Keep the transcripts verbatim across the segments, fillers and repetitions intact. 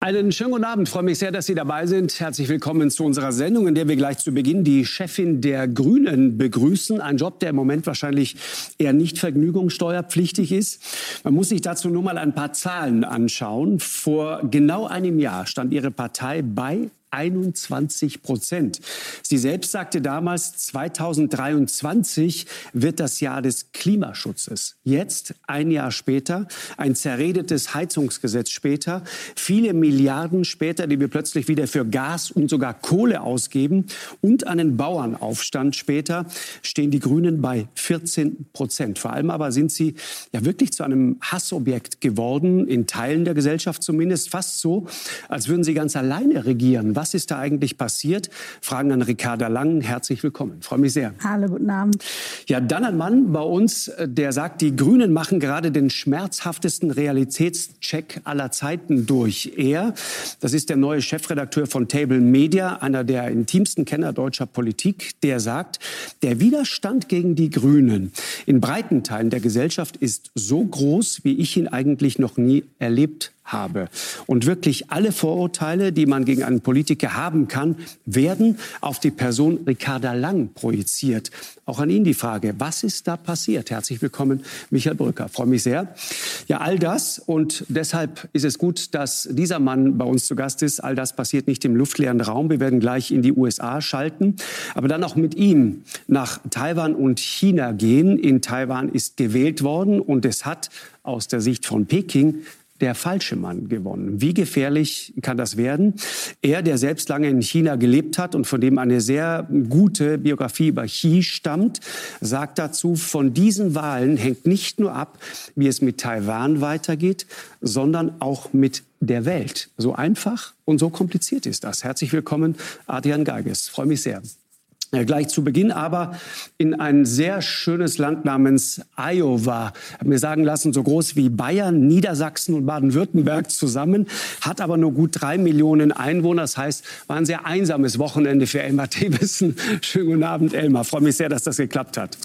Einen schönen guten Abend. Ich freue mich sehr, dass Sie dabei sind. Herzlich willkommen zu unserer Sendung, in der wir gleich zu Beginn die Chefin der Grünen begrüßen. Ein Job, der im Moment wahrscheinlich eher nicht vergnügungssteuerpflichtig ist. Man muss sich dazu nur mal ein paar Zahlen anschauen. Vor genau einem Jahr stand Ihre Partei bei einundzwanzig Prozent. Sie selbst sagte damals, zweitausenddreiundzwanzig wird das Jahr des Klimaschutzes. Jetzt, ein Jahr später, ein zerredetes Heizungsgesetz später, viele Milliarden später, die wir plötzlich wieder für Gas und sogar Kohle ausgeben und einen Bauernaufstand später, stehen die Grünen bei vierzehn Prozent. Vor allem aber sind sie ja wirklich zu einem Hassobjekt geworden, in Teilen der Gesellschaft zumindest, fast so, als würden sie ganz alleine regieren. Was ist da eigentlich passiert? Fragen an Ricarda Lang. Herzlich willkommen. Ich freue mich sehr. Hallo, guten Abend. Ja, dann ein Mann bei uns, der sagt, die Grünen machen gerade den schmerzhaftesten Realitätscheck aller Zeiten durch. Er, das ist der neue Chefredakteur von Table Media, einer der intimsten Kenner deutscher Politik, der sagt, der Widerstand gegen die Grünen in breiten Teilen der Gesellschaft ist so groß, wie ich ihn eigentlich noch nie erlebt habe. Und wirklich alle Vorurteile, die man gegen einen Politiker haben kann, werden auf die Person Ricarda Lang projiziert. Auch an ihn die Frage, was ist da passiert? Herzlich willkommen, Michael Brücker. Freue mich sehr. Ja, all das, und deshalb ist es gut, dass dieser Mann bei uns zu Gast ist. All das passiert nicht im luftleeren Raum. Wir werden gleich in die U S A schalten, aber dann auch mit ihm nach Taiwan und China gehen. In Taiwan ist gewählt worden und es hat aus der Sicht von Peking der falsche Mann gewonnen. Wie gefährlich kann das werden? Er, der selbst lange in China gelebt hat und von dem eine sehr gute Biografie über Xi stammt, sagt dazu, von diesen Wahlen hängt nicht nur ab, wie es mit Taiwan weitergeht, sondern auch mit der Welt. So einfach und so kompliziert ist das. Herzlich willkommen, Adrian Geiges. Ich freue mich sehr. Ja, gleich zu Beginn aber in ein sehr schönes Land namens Iowa. Ich habe mir sagen lassen, so groß wie Bayern, Niedersachsen und Baden-Württemberg zusammen, hat aber nur gut drei Millionen Einwohner. Das heißt, war ein sehr einsames Wochenende für Elmar Thewissen. Schönen guten Abend, Elmar. Ich freue mich sehr, dass das geklappt hat.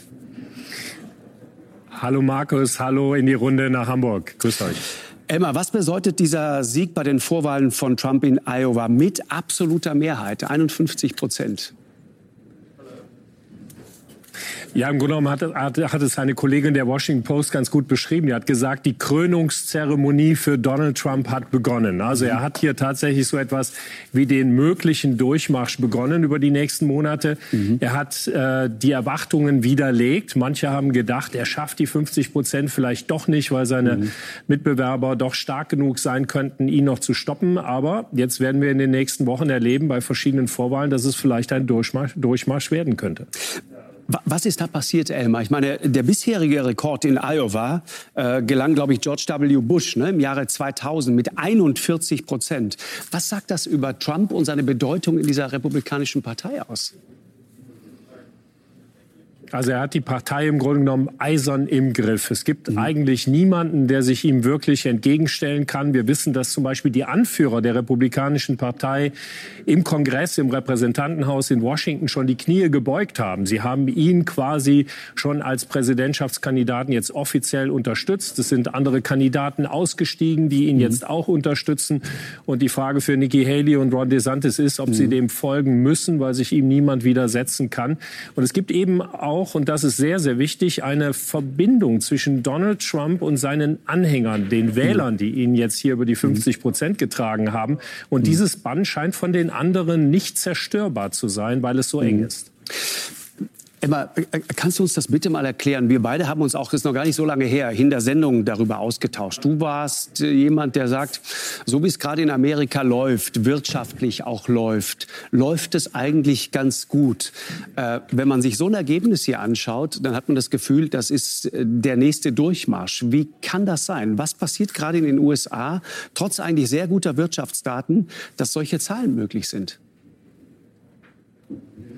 Hallo Markus, hallo in die Runde nach Hamburg. Grüß euch. Elmar, was bedeutet dieser Sieg bei den Vorwahlen von Trump in Iowa mit absoluter Mehrheit, einundfünfzig Prozent? Ja, im Grunde genommen hat, hat, hat es eine Kollegin der Washington Post ganz gut beschrieben. Die hat gesagt, die Krönungszeremonie für Donald Trump hat begonnen. Also er hat hier tatsächlich so etwas wie den möglichen Durchmarsch begonnen über die nächsten Monate. Mhm. Er hat äh, die Erwartungen widerlegt. Manche haben gedacht, er schafft die fünfzig Prozent vielleicht doch nicht, weil seine mhm. Mitbewerber doch stark genug sein könnten, ihn noch zu stoppen. Aber jetzt werden wir in den nächsten Wochen erleben, bei verschiedenen Vorwahlen, dass es vielleicht ein Durchmarsch, Durchmarsch werden könnte. Was ist da passiert, Elmar? Ich meine, der bisherige Rekord in Iowa äh, gelang, glaube ich, George W. Bush ne, im Jahre zweitausend mit einundvierzig Prozent. Was sagt das über Trump und seine Bedeutung in dieser republikanischen Partei aus? Also er hat die Partei im Grunde genommen eisern im Griff. Es gibt mhm. eigentlich niemanden, der sich ihm wirklich entgegenstellen kann. Wir wissen, dass zum Beispiel die Anführer der Republikanischen Partei im Kongress, im Repräsentantenhaus in Washington schon die Knie gebeugt haben. Sie haben ihn quasi schon als Präsidentschaftskandidaten jetzt offiziell unterstützt. Es sind andere Kandidaten ausgestiegen, die ihn mhm. jetzt auch unterstützen. Und die Frage für Nikki Haley und Ron DeSantis ist, ob mhm. sie dem folgen müssen, weil sich ihm niemand widersetzen kann. Und es gibt eben auch, und das ist sehr, sehr wichtig, eine Verbindung zwischen Donald Trump und seinen Anhängern, den Wählern, die ihn jetzt hier über die fünfzig Prozent getragen haben. Und dieses Band scheint von den anderen nicht zerstörbar zu sein, weil es so eng ist. Emma, kannst du uns das bitte mal erklären? Wir beide haben uns auch, das ist noch gar nicht so lange her, in der Sendung darüber ausgetauscht. Du warst jemand, der sagt, so wie es gerade in Amerika läuft, wirtschaftlich auch läuft, läuft es eigentlich ganz gut. Äh, wenn man sich so ein Ergebnis hier anschaut, dann hat man das Gefühl, das ist der nächste Durchmarsch. Wie kann das sein? Was passiert gerade in den U S A, trotz eigentlich sehr guter Wirtschaftsdaten, dass solche Zahlen möglich sind?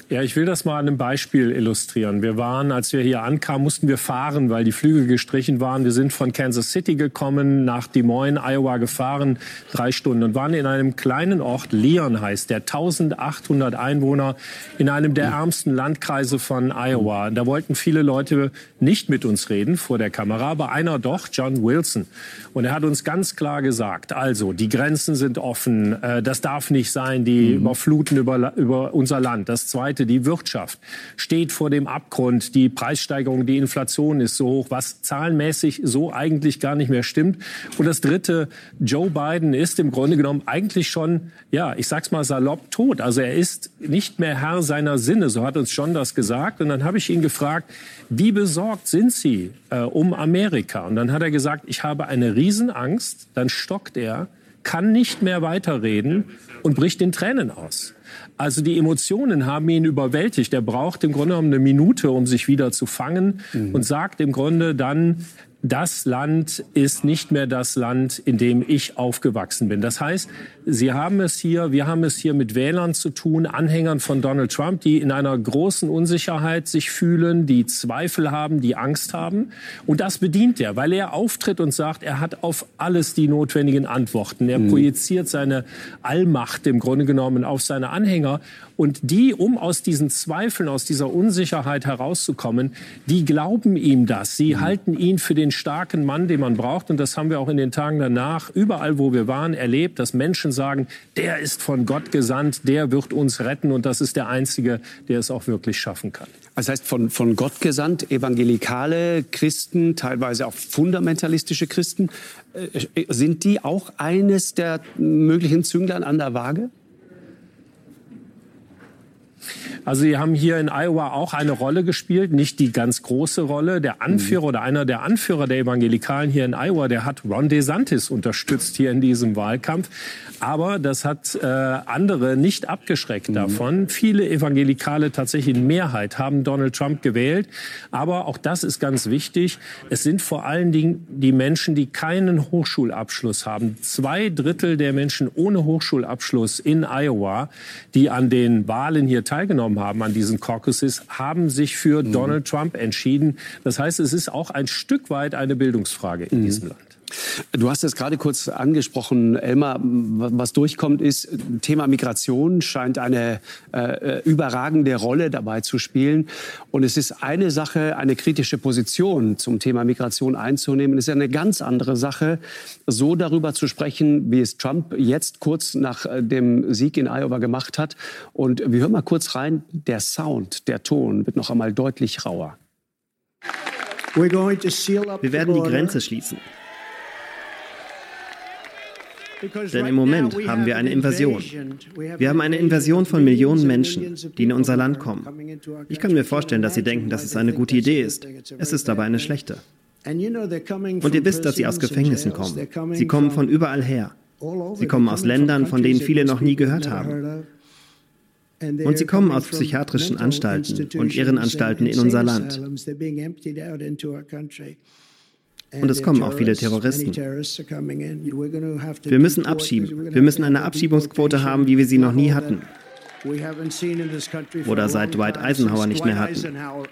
Ja, ich will das mal an einem Beispiel illustrieren. Wir waren, als wir hier ankamen, mussten wir fahren, weil die Flüge gestrichen waren. Wir sind von Kansas City gekommen, nach Des Moines, Iowa gefahren, drei Stunden und waren in einem kleinen Ort, Leon heißt der, eintausendachthundert Einwohner, in einem der ärmsten Landkreise von Iowa. Da wollten viele Leute nicht mit uns reden vor der Kamera, aber einer doch, John Wilson. Und er hat uns ganz klar gesagt, also die Grenzen sind offen, äh, das darf nicht sein, die mhm. überfluten über, über unser Land. Das Zweite, die Wirtschaft steht vor dem Abgrund. Die Preissteigerung, die Inflation ist so hoch, was zahlenmäßig so eigentlich gar nicht mehr stimmt. Und das Dritte, Joe Biden ist im Grunde genommen eigentlich schon, ja, ich sag's mal salopp, tot. Also er ist nicht mehr Herr seiner Sinne, so hat uns John das gesagt. Und dann habe ich ihn gefragt, wie besorgt sind Sie äh, um Amerika? Und dann hat er gesagt, ich habe eine Riesenangst. Dann stockt er, kann nicht mehr weiterreden und bricht in Tränen aus. Also die Emotionen haben ihn überwältigt. Er braucht im Grunde genommen eine Minute, um sich wieder zu fangen mhm. und sagt im Grunde dann, das Land ist nicht mehr das Land, in dem ich aufgewachsen bin. Das heißt, Sie haben es hier, wir haben es hier mit Wählern zu tun, Anhängern von Donald Trump, die in einer großen Unsicherheit sich fühlen, die Zweifel haben, die Angst haben. Und das bedient er, weil er auftritt und sagt, er hat auf alles die notwendigen Antworten. Er mhm. projiziert seine Allmacht im Grunde genommen auf seine Anhänger. Und die, um aus diesen Zweifeln, aus dieser Unsicherheit herauszukommen, die glauben ihm das. Sie mhm. halten ihn für den starken Mann, den man braucht. Und das haben wir auch in den Tagen danach, überall wo wir waren, erlebt, dass Menschen sagen, der ist von Gott gesandt, der wird uns retten. Und das ist der Einzige, der es auch wirklich schaffen kann. Das heißt, von, von Gott gesandt, evangelikale Christen, teilweise auch fundamentalistische Christen, äh, sind die auch eines der möglichen Zünglein an der Waage? Also sie haben hier in Iowa auch eine Rolle gespielt, nicht die ganz große Rolle. Der Anführer mhm. oder einer der Anführer der Evangelikalen hier in Iowa, der hat Ron DeSantis unterstützt hier in diesem Wahlkampf. Aber das hat äh, andere nicht abgeschreckt mhm. davon. Viele Evangelikale, tatsächlich in Mehrheit, haben Donald Trump gewählt. Aber auch das ist ganz wichtig. Es sind vor allen Dingen die Menschen, die keinen Hochschulabschluss haben. Zwei Drittel der Menschen ohne Hochschulabschluss in Iowa, die an den Wahlen hier teilgenommen haben, an diesen Caucuses, haben sich für mhm. Donald Trump entschieden. Das heißt, es ist auch ein Stück weit eine Bildungsfrage in mhm. diesem Land. Du hast es gerade kurz angesprochen, Elmar. Was durchkommt, ist, Thema Migration scheint eine äh, überragende Rolle dabei zu spielen. Und es ist eine Sache, eine kritische Position zum Thema Migration einzunehmen. Es ist eine ganz andere Sache, so darüber zu sprechen, wie es Trump jetzt kurz nach dem Sieg in Iowa gemacht hat. Und wir hören mal kurz rein. Der Sound, der Ton wird noch einmal deutlich rauer. Wir werden die Grenze schließen. Denn im Moment haben wir eine Invasion. Wir haben eine Invasion von Millionen Menschen, die in unser Land kommen. Ich kann mir vorstellen, dass Sie denken, dass es eine gute Idee ist. Es ist aber eine schlechte. Und ihr wisst, dass sie aus Gefängnissen kommen. Sie kommen von überall her. Sie kommen aus Ländern, von denen viele noch nie gehört haben. Und sie kommen aus psychiatrischen Anstalten und Irrenanstalten in unser Land. Und es kommen auch viele Terroristen. Wir müssen abschieben. Wir müssen eine Abschiebungsquote haben, wie wir sie noch nie hatten. Oder seit Dwight Eisenhower nicht mehr hatten.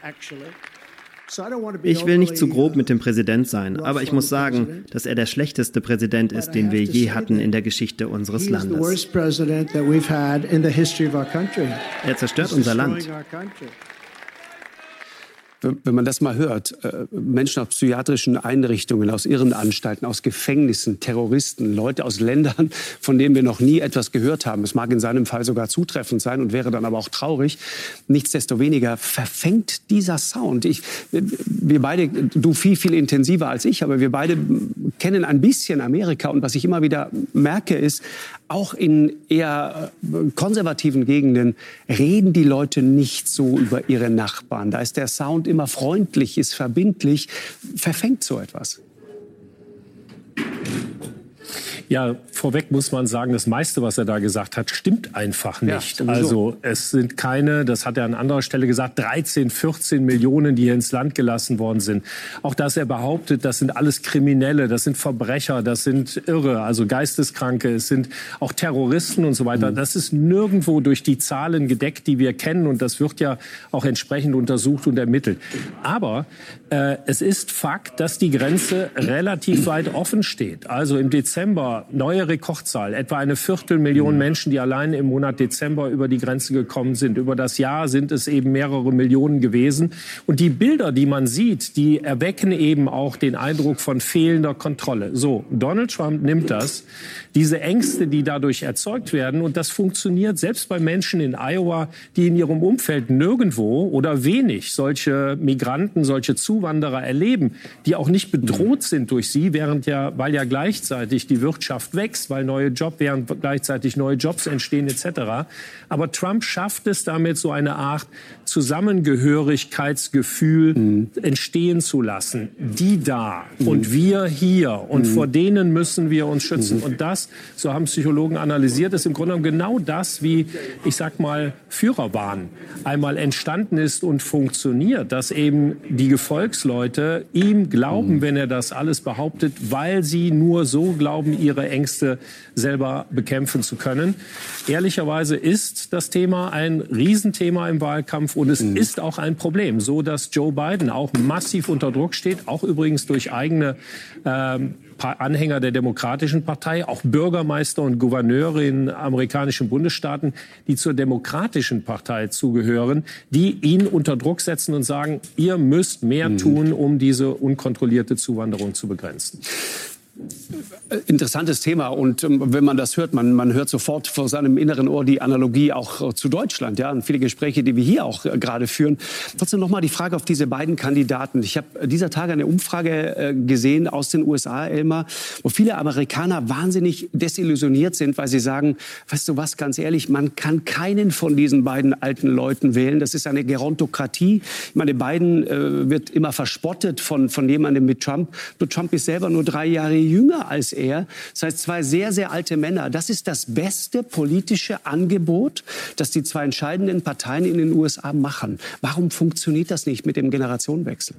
Ich will nicht zu grob mit dem Präsident sein, aber ich muss sagen, dass er der schlechteste Präsident ist, den wir je hatten in der Geschichte unseres Landes. Er zerstört unser Land. Wenn man das mal hört, Menschen aus psychiatrischen Einrichtungen, aus Irrenanstalten, aus Gefängnissen, Terroristen, Leute aus Ländern, von denen wir noch nie etwas gehört haben. Es mag in seinem Fall sogar zutreffend sein und wäre dann aber auch traurig. Nichtsdestoweniger verfängt dieser Sound. Ich, wir beide, du viel, viel intensiver als ich, aber wir beide kennen ein bisschen Amerika. Und was ich immer wieder merke, ist, auch in eher konservativen Gegenden reden die Leute nicht so über ihre Nachbarn. Da ist der Sound immer freundlich, ist verbindlich. Verfängt so etwas? Ja, vorweg muss man sagen, das meiste, was er da gesagt hat, stimmt einfach nicht. Ja, also es sind keine, das hat er an anderer Stelle gesagt, dreizehn, vierzehn Millionen, die hier ins Land gelassen worden sind. Auch dass er behauptet, das sind alles Kriminelle, das sind Verbrecher, das sind Irre, also Geisteskranke, es sind auch Terroristen und so weiter. Mhm. Das ist nirgendwo durch die Zahlen gedeckt, die wir kennen, und das wird ja auch entsprechend untersucht und ermittelt. Aber äh, es ist Fakt, dass die Grenze relativ weit offen steht. Also im Dezember neue Rekordzahl, etwa eine Viertelmillion Menschen, die allein im Monat Dezember über die Grenze gekommen sind. Über das Jahr sind es eben mehrere Millionen gewesen. Und die Bilder, die man sieht, die erwecken eben auch den Eindruck von fehlender Kontrolle. So, Donald Trump nimmt das, diese Ängste, die dadurch erzeugt werden, und das funktioniert selbst bei Menschen in Iowa, die in ihrem Umfeld nirgendwo oder wenig solche Migranten, solche Zuwanderer erleben, die auch nicht bedroht sind durch sie, während ja, weil ja gleichzeitig die Wirtschaft wächst, weil neue Jobs, während gleichzeitig neue Jobs entstehen et cetera. Aber Trump schafft es damit, so eine Art Zusammengehörigkeitsgefühl mhm. entstehen zu lassen. Die da mhm. und wir hier und mhm. vor denen müssen wir uns schützen. Mhm. Und das, so haben Psychologen analysiert, ist im Grunde genommen genau das, wie, ich sag mal, Führerbahn einmal entstanden ist und funktioniert, dass eben die Gefolgsleute ihm glauben, mhm. wenn er das alles behauptet, weil sie nur so glauben, ihre Ängste selber bekämpfen zu können. Ehrlicherweise ist das Thema ein Riesenthema im Wahlkampf, und es mhm. ist auch ein Problem, so dass Joe Biden auch massiv unter Druck steht, auch übrigens durch eigene ähm, Anhänger der Demokratischen Partei, auch Bürgermeister und Gouverneure in amerikanischen Bundesstaaten, die zur Demokratischen Partei zugehören, die ihn unter Druck setzen und sagen, ihr müsst mehr mhm. tun, um diese unkontrollierte Zuwanderung zu begrenzen. Interessantes Thema, und ähm, wenn man das hört, man, man hört sofort vor seinem inneren Ohr die Analogie auch äh, zu Deutschland, ja, und viele Gespräche, die wir hier auch äh, gerade führen. Trotzdem noch mal die Frage auf diese beiden Kandidaten. Ich habe dieser Tage eine Umfrage äh, gesehen aus den U S A, Elmar, wo viele Amerikaner wahnsinnig desillusioniert sind, weil sie sagen, weißt du was, ganz ehrlich, man kann keinen von diesen beiden alten Leuten wählen. Das ist eine Gerontokratie. Ich meine, Biden äh, wird immer verspottet von, von jemandem mit Trump. Nur Trump ist selber nur drei Jahre jünger als er. Das heißt, zwei sehr, sehr alte Männer. Das ist das beste politische Angebot, das die zwei entscheidenden Parteien in den U S A machen. Warum funktioniert das nicht mit dem Generationenwechsel?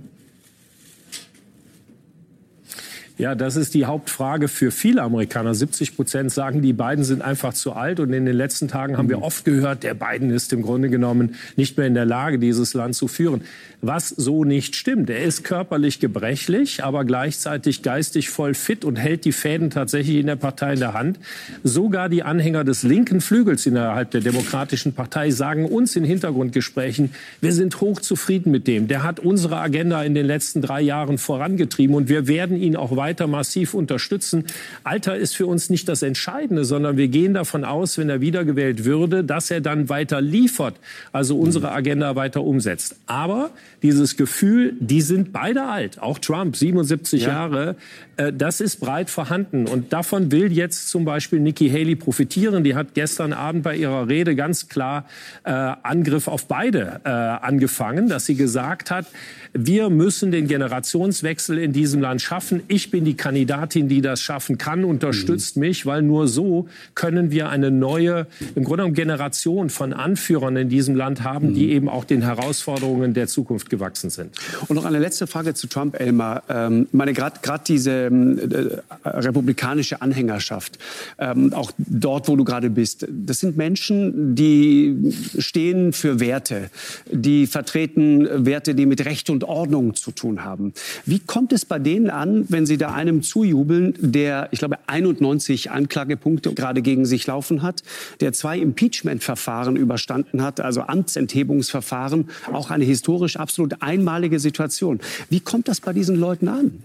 Ja, das ist die Hauptfrage für viele Amerikaner. siebzig Prozent sagen, die beiden sind einfach zu alt. Und in den letzten Tagen haben wir oft gehört, der Biden ist im Grunde genommen nicht mehr in der Lage, dieses Land zu führen. Was so nicht stimmt. Er ist körperlich gebrechlich, aber gleichzeitig geistig voll fit und hält die Fäden tatsächlich in der Partei in der Hand. Sogar die Anhänger des linken Flügels innerhalb der Demokratischen Partei sagen uns in Hintergrundgesprächen, wir sind hochzufrieden mit dem. Der hat unsere Agenda in den letzten drei Jahren vorangetrieben, und wir werden ihn auch weiter weiter massiv unterstützen. Alter ist für uns nicht das Entscheidende, sondern wir gehen davon aus, wenn er wiedergewählt würde, dass er dann weiter liefert, also unsere Agenda weiter umsetzt. Aber dieses Gefühl, die sind beide alt, auch Trump, siebenundsiebzig ja. Jahre, äh, das ist breit vorhanden. Und davon will jetzt zum Beispiel Nikki Haley profitieren. Die hat gestern Abend bei ihrer Rede ganz klar äh, Angriff auf beide äh, angefangen, dass sie gesagt hat, wir müssen den Generationswechsel in diesem Land schaffen. Ich bin die Kandidatin, die das schaffen kann, unterstützt mhm. mich, weil nur so können wir eine neue, im Grunde genommen Generation von Anführern in diesem Land haben, mhm. die eben auch den Herausforderungen der Zukunft gewachsen sind. Und noch eine letzte Frage zu Trump, Elmar. Ähm, meine, gerade diese äh, republikanische Anhängerschaft, ähm, auch dort, wo du gerade bist, das sind Menschen, die stehen für Werte, die vertreten Werte, die mit Recht und Ordnung zu tun haben. Wie kommt es bei denen an, wenn sie da einem zujubeln, der, ich glaube, einundneunzig Anklagepunkte gerade gegen sich laufen hat, der zwei Impeachment-Verfahren überstanden hat, also Amtsenthebungsverfahren, auch eine historisch absolut einmalige Situation. Wie kommt das bei diesen Leuten an?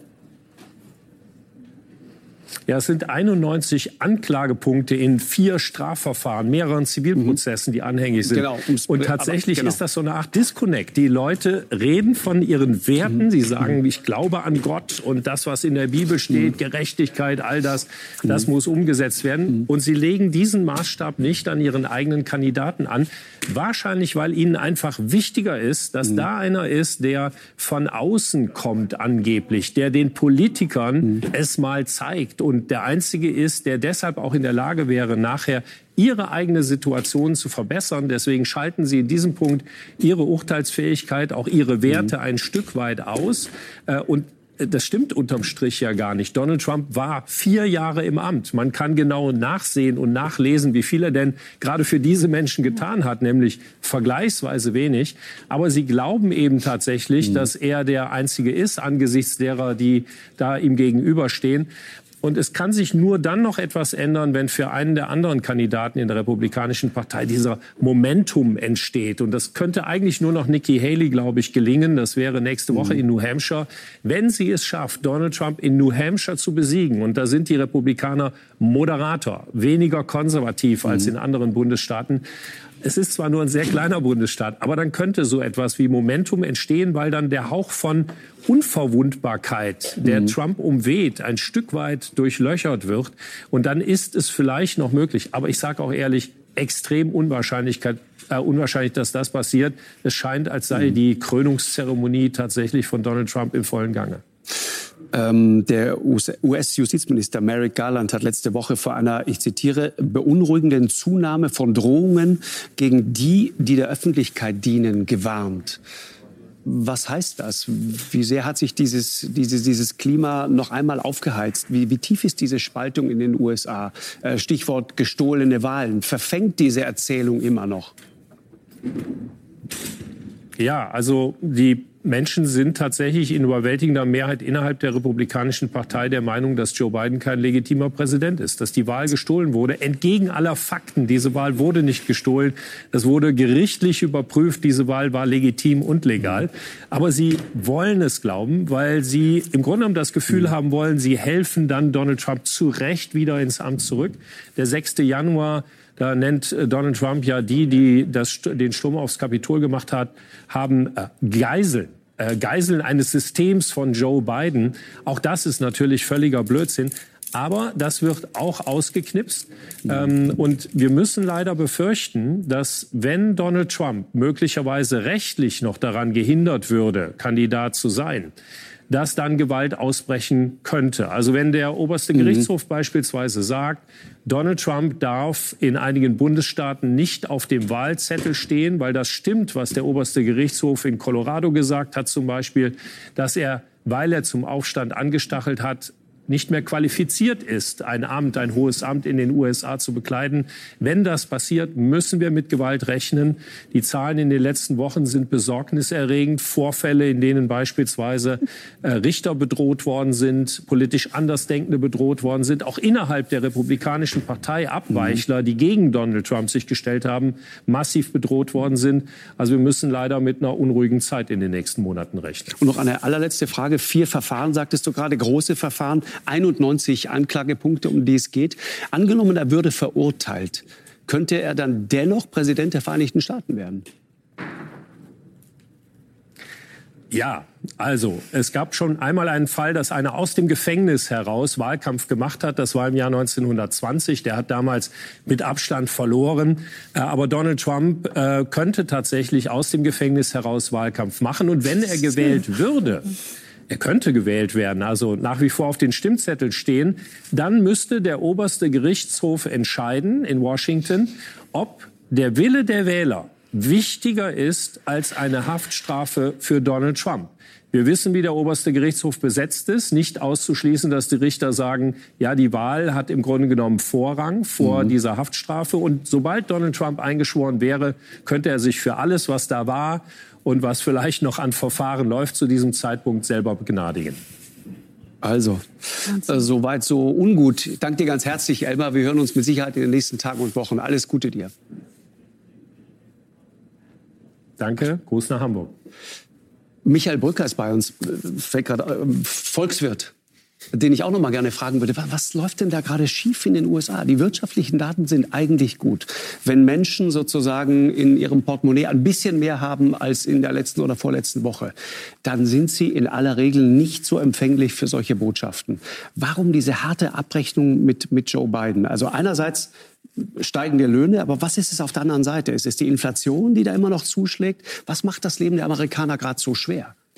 Ja, es sind einundneunzig Anklagepunkte in vier Strafverfahren, mehreren Zivilprozessen, die anhängig sind. Genau. Und tatsächlich aber, genau. ist das so eine Art Disconnect. Die Leute reden von ihren Werten. Mhm. Sie sagen, ich glaube an Gott und das, was in der Bibel steht, mhm. Gerechtigkeit, all das, das mhm. muss umgesetzt werden. Mhm. Und sie legen diesen Maßstab nicht an ihren eigenen Kandidaten an. Wahrscheinlich, weil ihnen einfach wichtiger ist, dass mhm. da einer ist, der von außen kommt angeblich, der den Politikern mhm. es mal zeigt, Recht und der Einzige ist, der deshalb auch in der Lage wäre, nachher ihre eigene Situation zu verbessern. Deswegen schalten sie in diesem Punkt ihre Urteilsfähigkeit, auch ihre Werte mhm. ein Stück weit aus. Und das stimmt unterm Strich ja gar nicht. Donald Trump war vier Jahre im Amt. Man kann genau nachsehen und nachlesen, wie viel er denn gerade für diese Menschen getan hat, nämlich vergleichsweise wenig. Aber sie glauben eben tatsächlich, mhm. dass er der Einzige ist, angesichts derer, die da ihm gegenüberstehen. Und es kann sich nur dann noch etwas ändern, wenn für einen der anderen Kandidaten in der Republikanischen Partei dieser Momentum entsteht. Und das könnte eigentlich nur noch Nikki Haley, glaube ich, gelingen. Das wäre nächste Woche in New Hampshire. Wenn sie es schafft, Donald Trump in New Hampshire zu besiegen, und da sind die Republikaner moderater, weniger konservativ als in anderen Bundesstaaten. Es ist zwar nur ein sehr kleiner Bundesstaat, aber dann könnte so etwas wie Momentum entstehen, weil dann der Hauch von Unverwundbarkeit, der mhm. Trump umweht, ein Stück weit durchlöchert wird. Und dann ist es vielleicht noch möglich. Aber ich sage auch ehrlich, extrem Unwahrscheinlichkeit, äh, unwahrscheinlich, dass das passiert. Es scheint, als sei mhm. die Krönungszeremonie tatsächlich von Donald Trump im vollen Gange. Ähm, der U S-Justizminister Merrick Garland hat letzte Woche vor einer, ich zitiere, beunruhigenden Zunahme von Drohungen gegen die, die der Öffentlichkeit dienen, gewarnt. Was heißt das? Wie sehr hat sich dieses, dieses, dieses Klima noch einmal aufgeheizt? Wie, wie tief ist diese Spaltung in den U S A? Äh, Stichwort gestohlene Wahlen. Verfängt diese Erzählung immer noch? Ja, also die Menschen sind tatsächlich in überwältigender Mehrheit innerhalb der Republikanischen Partei der Meinung, dass Joe Biden kein legitimer Präsident ist, dass die Wahl gestohlen wurde. Entgegen aller Fakten, diese Wahl wurde nicht gestohlen. Das wurde gerichtlich überprüft. Diese Wahl war legitim und legal. Aber sie wollen es glauben, weil sie im Grunde genommen das Gefühl haben wollen, sie helfen dann Donald Trump zu Recht wieder ins Amt zurück. Der sechste Januar, da nennt Donald Trump ja die, die das, den Sturm aufs Kapitol gemacht hat, haben äh, Geiseln. Äh, Geiseln eines Systems von Joe Biden. Auch das ist natürlich völliger Blödsinn. Aber das wird auch ausgeknipst. Ähm, und wir müssen leider befürchten, dass wenn Donald Trump möglicherweise rechtlich noch daran gehindert würde, Kandidat zu sein, dass dann Gewalt ausbrechen könnte. Also wenn der oberste Gerichtshof mhm. beispielsweise sagt, Donald Trump darf in einigen Bundesstaaten nicht auf dem Wahlzettel stehen, weil das stimmt, was der oberste Gerichtshof in Colorado gesagt hat zum Beispiel, dass er, weil er zum Aufstand angestachelt hat, nicht mehr qualifiziert ist, ein Amt, ein hohes Amt in den U S A zu bekleiden. Wenn das passiert, müssen wir mit Gewalt rechnen. Die Zahlen in den letzten Wochen sind besorgniserregend. Vorfälle, in denen beispielsweise äh, Richter bedroht worden sind, politisch Andersdenkende bedroht worden sind, auch innerhalb der Republikanischen Partei Abweichler, die gegen Donald Trump sich gestellt haben, massiv bedroht worden sind. Also wir müssen leider mit einer unruhigen Zeit in den nächsten Monaten rechnen. Und noch eine allerletzte Frage. Vier Verfahren, sagtest du gerade, große Verfahren. einundneunzig Anklagepunkte, um die es geht. Angenommen, er würde verurteilt, könnte er dann dennoch Präsident der Vereinigten Staaten werden? Ja, also es gab schon einmal einen Fall, dass einer aus dem Gefängnis heraus Wahlkampf gemacht hat. Das war im Jahr neunzehnhundertzwanzig. Der hat damals mit Abstand verloren. Aber Donald Trump äh, könnte tatsächlich aus dem Gefängnis heraus Wahlkampf machen. Und wenn er gewählt würde, er könnte gewählt werden, also nach wie vor auf den Stimmzetteln stehen, dann müsste der oberste Gerichtshof entscheiden in Washington, ob der Wille der Wähler wichtiger ist als eine Haftstrafe für Donald Trump. Wir wissen, wie der oberste Gerichtshof besetzt ist. Nicht auszuschließen, dass die Richter sagen, ja, die Wahl hat im Grunde genommen Vorrang vor mhm. dieser Haftstrafe. Und sobald Donald Trump eingeschworen wäre, könnte er sich für alles, was da war und was vielleicht noch an Verfahren läuft, zu diesem Zeitpunkt selber begnadigen. Also, äh, soweit so ungut. Ich danke dir ganz herzlich, Elmar. Wir hören uns mit Sicherheit in den nächsten Tagen und Wochen. Alles Gute dir. Danke. Gruß nach Hamburg. Michael Brücker ist bei uns, fällt gerade, äh, Volkswirt, den ich auch noch mal gerne fragen würde. Was läuft denn da gerade schief in den U S A? Die wirtschaftlichen Daten sind eigentlich gut. Wenn Menschen sozusagen in ihrem Portemonnaie ein bisschen mehr haben als in der letzten oder vorletzten Woche, dann sind sie in aller Regel nicht so empfänglich für solche Botschaften. Warum diese harte Abrechnung mit, mit Joe Biden? Also einerseits steigende Löhne, aber was ist es auf der anderen Seite? Ist es die Inflation, die da immer noch zuschlägt? Was macht das Leben der Amerikaner gerade so schwer?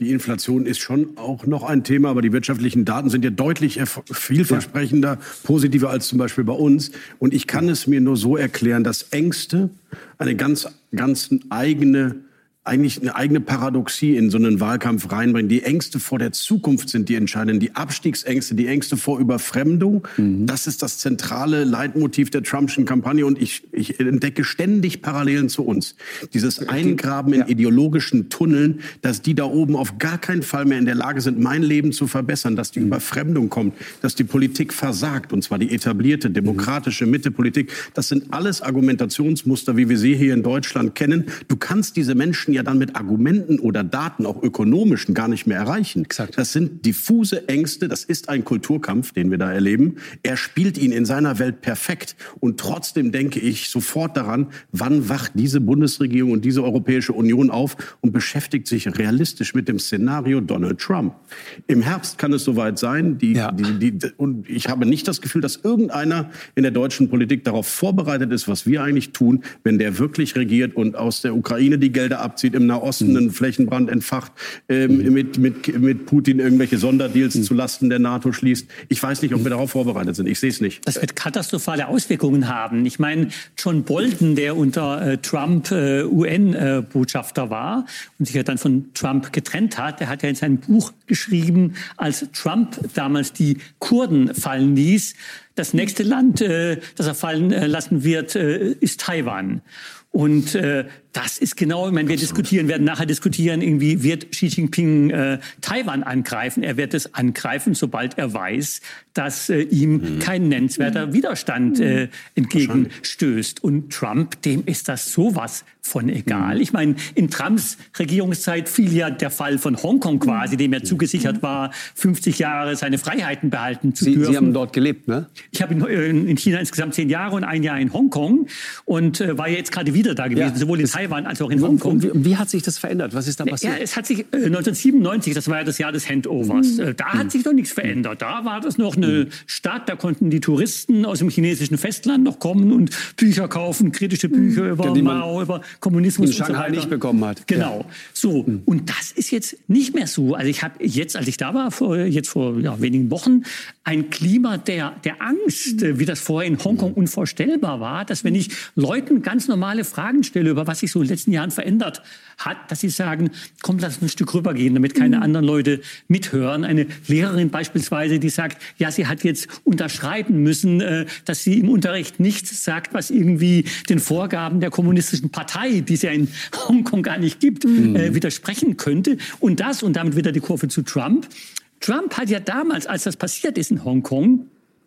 Die Inflation ist schon auch noch ein Thema, aber die wirtschaftlichen Daten sind ja deutlich vielversprechender, ja. positiver als zum Beispiel bei uns. Und ich kann es mir nur so erklären, dass Ängste eine ganz, ganz eigene eigentlich eine eigene Paradoxie in so einen Wahlkampf reinbringen. Die Ängste vor der Zukunft sind die entscheidenden. Die Abstiegsängste, die Ängste vor Überfremdung, mhm. das ist das zentrale Leitmotiv der Trumpschen Kampagne. Und ich, ich entdecke ständig Parallelen zu uns. Dieses Eingraben in ja. ideologischen Tunneln, dass die da oben auf gar keinen Fall mehr in der Lage sind, mein Leben zu verbessern, dass die mhm. Überfremdung kommt, dass die Politik versagt, und zwar die etablierte, demokratische Mittepolitik. Das sind alles Argumentationsmuster, wie wir sie hier in Deutschland kennen. Du kannst diese Menschen ja dann mit Argumenten oder Daten, auch ökonomischen, gar nicht mehr erreichen. Exakt. Das sind diffuse Ängste, das ist ein Kulturkampf, den wir da erleben. Er spielt ihn in seiner Welt perfekt. Und trotzdem denke ich sofort daran, wann wacht diese Bundesregierung und diese Europäische Union auf und beschäftigt sich realistisch mit dem Szenario Donald Trump. Im Herbst kann es soweit sein. Die, ja. die, die, und ich habe nicht das Gefühl, dass irgendeiner in der deutschen Politik darauf vorbereitet ist, was wir eigentlich tun, wenn der wirklich regiert und aus der Ukraine die Gelder abzieht, im Nahosten einen Flächenbrand entfacht, ähm, mhm. mit, mit, mit Putin irgendwelche Sonderdeals mhm. zulasten der NATO schließt. Ich weiß nicht, ob wir darauf vorbereitet sind. Ich sehe es nicht. Das wird katastrophale Auswirkungen haben. Ich meine, John Bolton, der unter äh, Trump äh, U N-Botschafter äh, war und sich ja dann von Trump getrennt hat, der hat ja in seinem Buch geschrieben, als Trump damals die Kurden fallen ließ, das nächste Land, äh, das er fallen äh, lassen wird, äh, ist Taiwan. Und äh, das ist genau, ich meine, wir Absolut. diskutieren, werden nachher diskutieren, irgendwie wird Xi Jinping äh, Taiwan angreifen. Er wird es angreifen, sobald er weiß, dass äh, ihm mhm. kein nennenswerter mhm. Widerstand äh, entgegenstößt. Und Trump, dem ist das sowas von egal. Mhm. Ich meine, in Trumps Regierungszeit fiel ja der Fall von Hongkong quasi, dem er zugesichert war, fünfzig Jahre seine Freiheiten behalten zu Sie, dürfen. Sie haben dort gelebt, ne? Ich habe in, in China insgesamt zehn Jahre und ein Jahr in Hongkong und äh, war ja jetzt gerade wieder da gewesen, ja. sowohl in Taiwan als auch in Hongkong. Wie, wie hat sich das verändert? Was ist da passiert? Ja, es hat sich äh, neunzehnhundertsiebenundneunzig, das war ja das Jahr des Handovers, äh, da mhm. hat sich doch nichts verändert. Da war das noch eine mhm. Stadt, da konnten die Touristen aus dem chinesischen Festland noch kommen und Bücher kaufen, kritische Bücher mhm. über Mao, über Kommunismus und so weiter. Nicht bekommen hat. Genau. Ja. So. Mhm. Und das ist jetzt nicht mehr so. Also ich habe jetzt, als ich da war, vor, jetzt vor ja, wenigen Wochen, ein Klima der, der Angst, mhm. wie das vorher in Hongkong unvorstellbar war, dass wenn ich Leuten ganz normale Fragen stelle, über was sich so in den letzten Jahren verändert hat, dass sie sagen, komm, lass uns ein Stück rübergehen, damit keine mhm. anderen Leute mithören. Eine Lehrerin beispielsweise, die sagt, ja, sie hat jetzt unterschreiben müssen, äh, dass sie im Unterricht nichts sagt, was irgendwie den Vorgaben der kommunistischen Partei, die es ja in Hongkong gar nicht gibt, mhm. äh, widersprechen könnte. Und das, und damit wieder die Kurve zu Trump. Trump hat ja damals, als das passiert ist in Hongkong,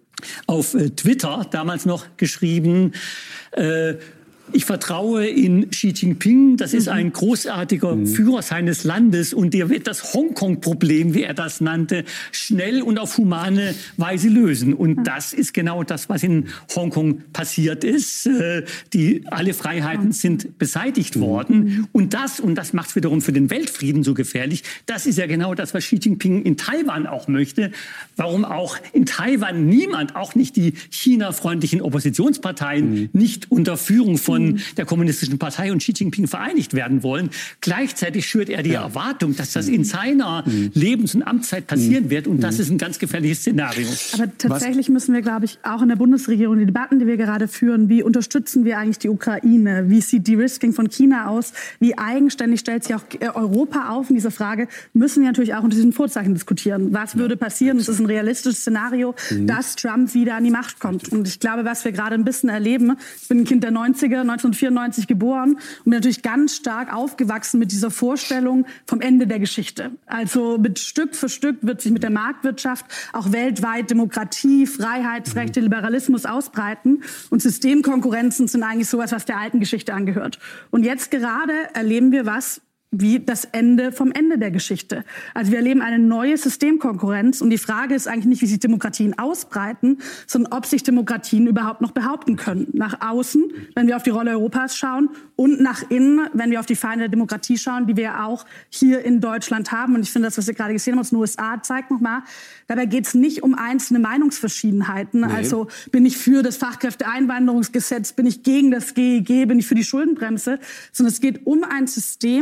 auf äh, Twitter damals noch geschrieben, äh, ich vertraue in Xi Jinping, das ist ein großartiger mhm. Führer seines Landes und der wird das Hongkong-Problem, wie er das nannte, schnell und auf humane Weise lösen. Und das ist genau das, was in Hongkong passiert ist. Die, alle Freiheiten sind beseitigt worden. Und das, und das macht es wiederum für den Weltfrieden so gefährlich, das ist ja genau das, was Xi Jinping in Taiwan auch möchte. Warum auch in Taiwan niemand, auch nicht die China-freundlichen Oppositionsparteien, mhm. nicht unter Führung von von der kommunistischen Partei und Xi Jinping vereinigt werden wollen. Gleichzeitig schürt er die ja. Erwartung, dass das in seiner mhm. Lebens- und Amtszeit passieren mhm. wird. Und das ist ein ganz gefährliches Szenario. Aber tatsächlich Was? müssen wir, glaube ich, auch in der Bundesregierung die Debatten, die wir gerade führen, wie unterstützen wir eigentlich die Ukraine? Wie sieht De-Risking von China aus? Wie eigenständig stellt sich auch Europa auf in dieser Frage? Müssen wir natürlich auch unter diesen Vorzeichen diskutieren. Was würde passieren? Es ist ein realistisches Szenario, mhm. dass Trump wieder an die Macht kommt. Und ich glaube, was wir gerade ein bisschen erleben, ich bin ein Kind der neunziger, neunzehnhundertvierundneunzig geboren und bin natürlich ganz stark aufgewachsen mit dieser Vorstellung vom Ende der Geschichte. Also mit Stück für Stück wird sich mit der Marktwirtschaft auch weltweit Demokratie, Freiheitsrechte, Liberalismus ausbreiten und Systemkonkurrenzen sind eigentlich sowas, was der alten Geschichte angehört. Und jetzt gerade erleben wir was wie das Ende vom Ende der Geschichte. Also wir erleben eine neue Systemkonkurrenz und die Frage ist eigentlich nicht, wie sich Demokratien ausbreiten, sondern ob sich Demokratien überhaupt noch behaupten können. Nach außen, wenn wir auf die Rolle Europas schauen und nach innen, wenn wir auf die Feinde der Demokratie schauen, die wir auch hier in Deutschland haben. Und ich finde, das, was wir gerade gesehen haben aus den U S A, zeigt nochmal, dabei geht es nicht um einzelne Meinungsverschiedenheiten. Nee. Also bin ich für das Fachkräfteeinwanderungsgesetz, bin ich gegen das G E G, bin ich für die Schuldenbremse, sondern es geht um ein System, in dem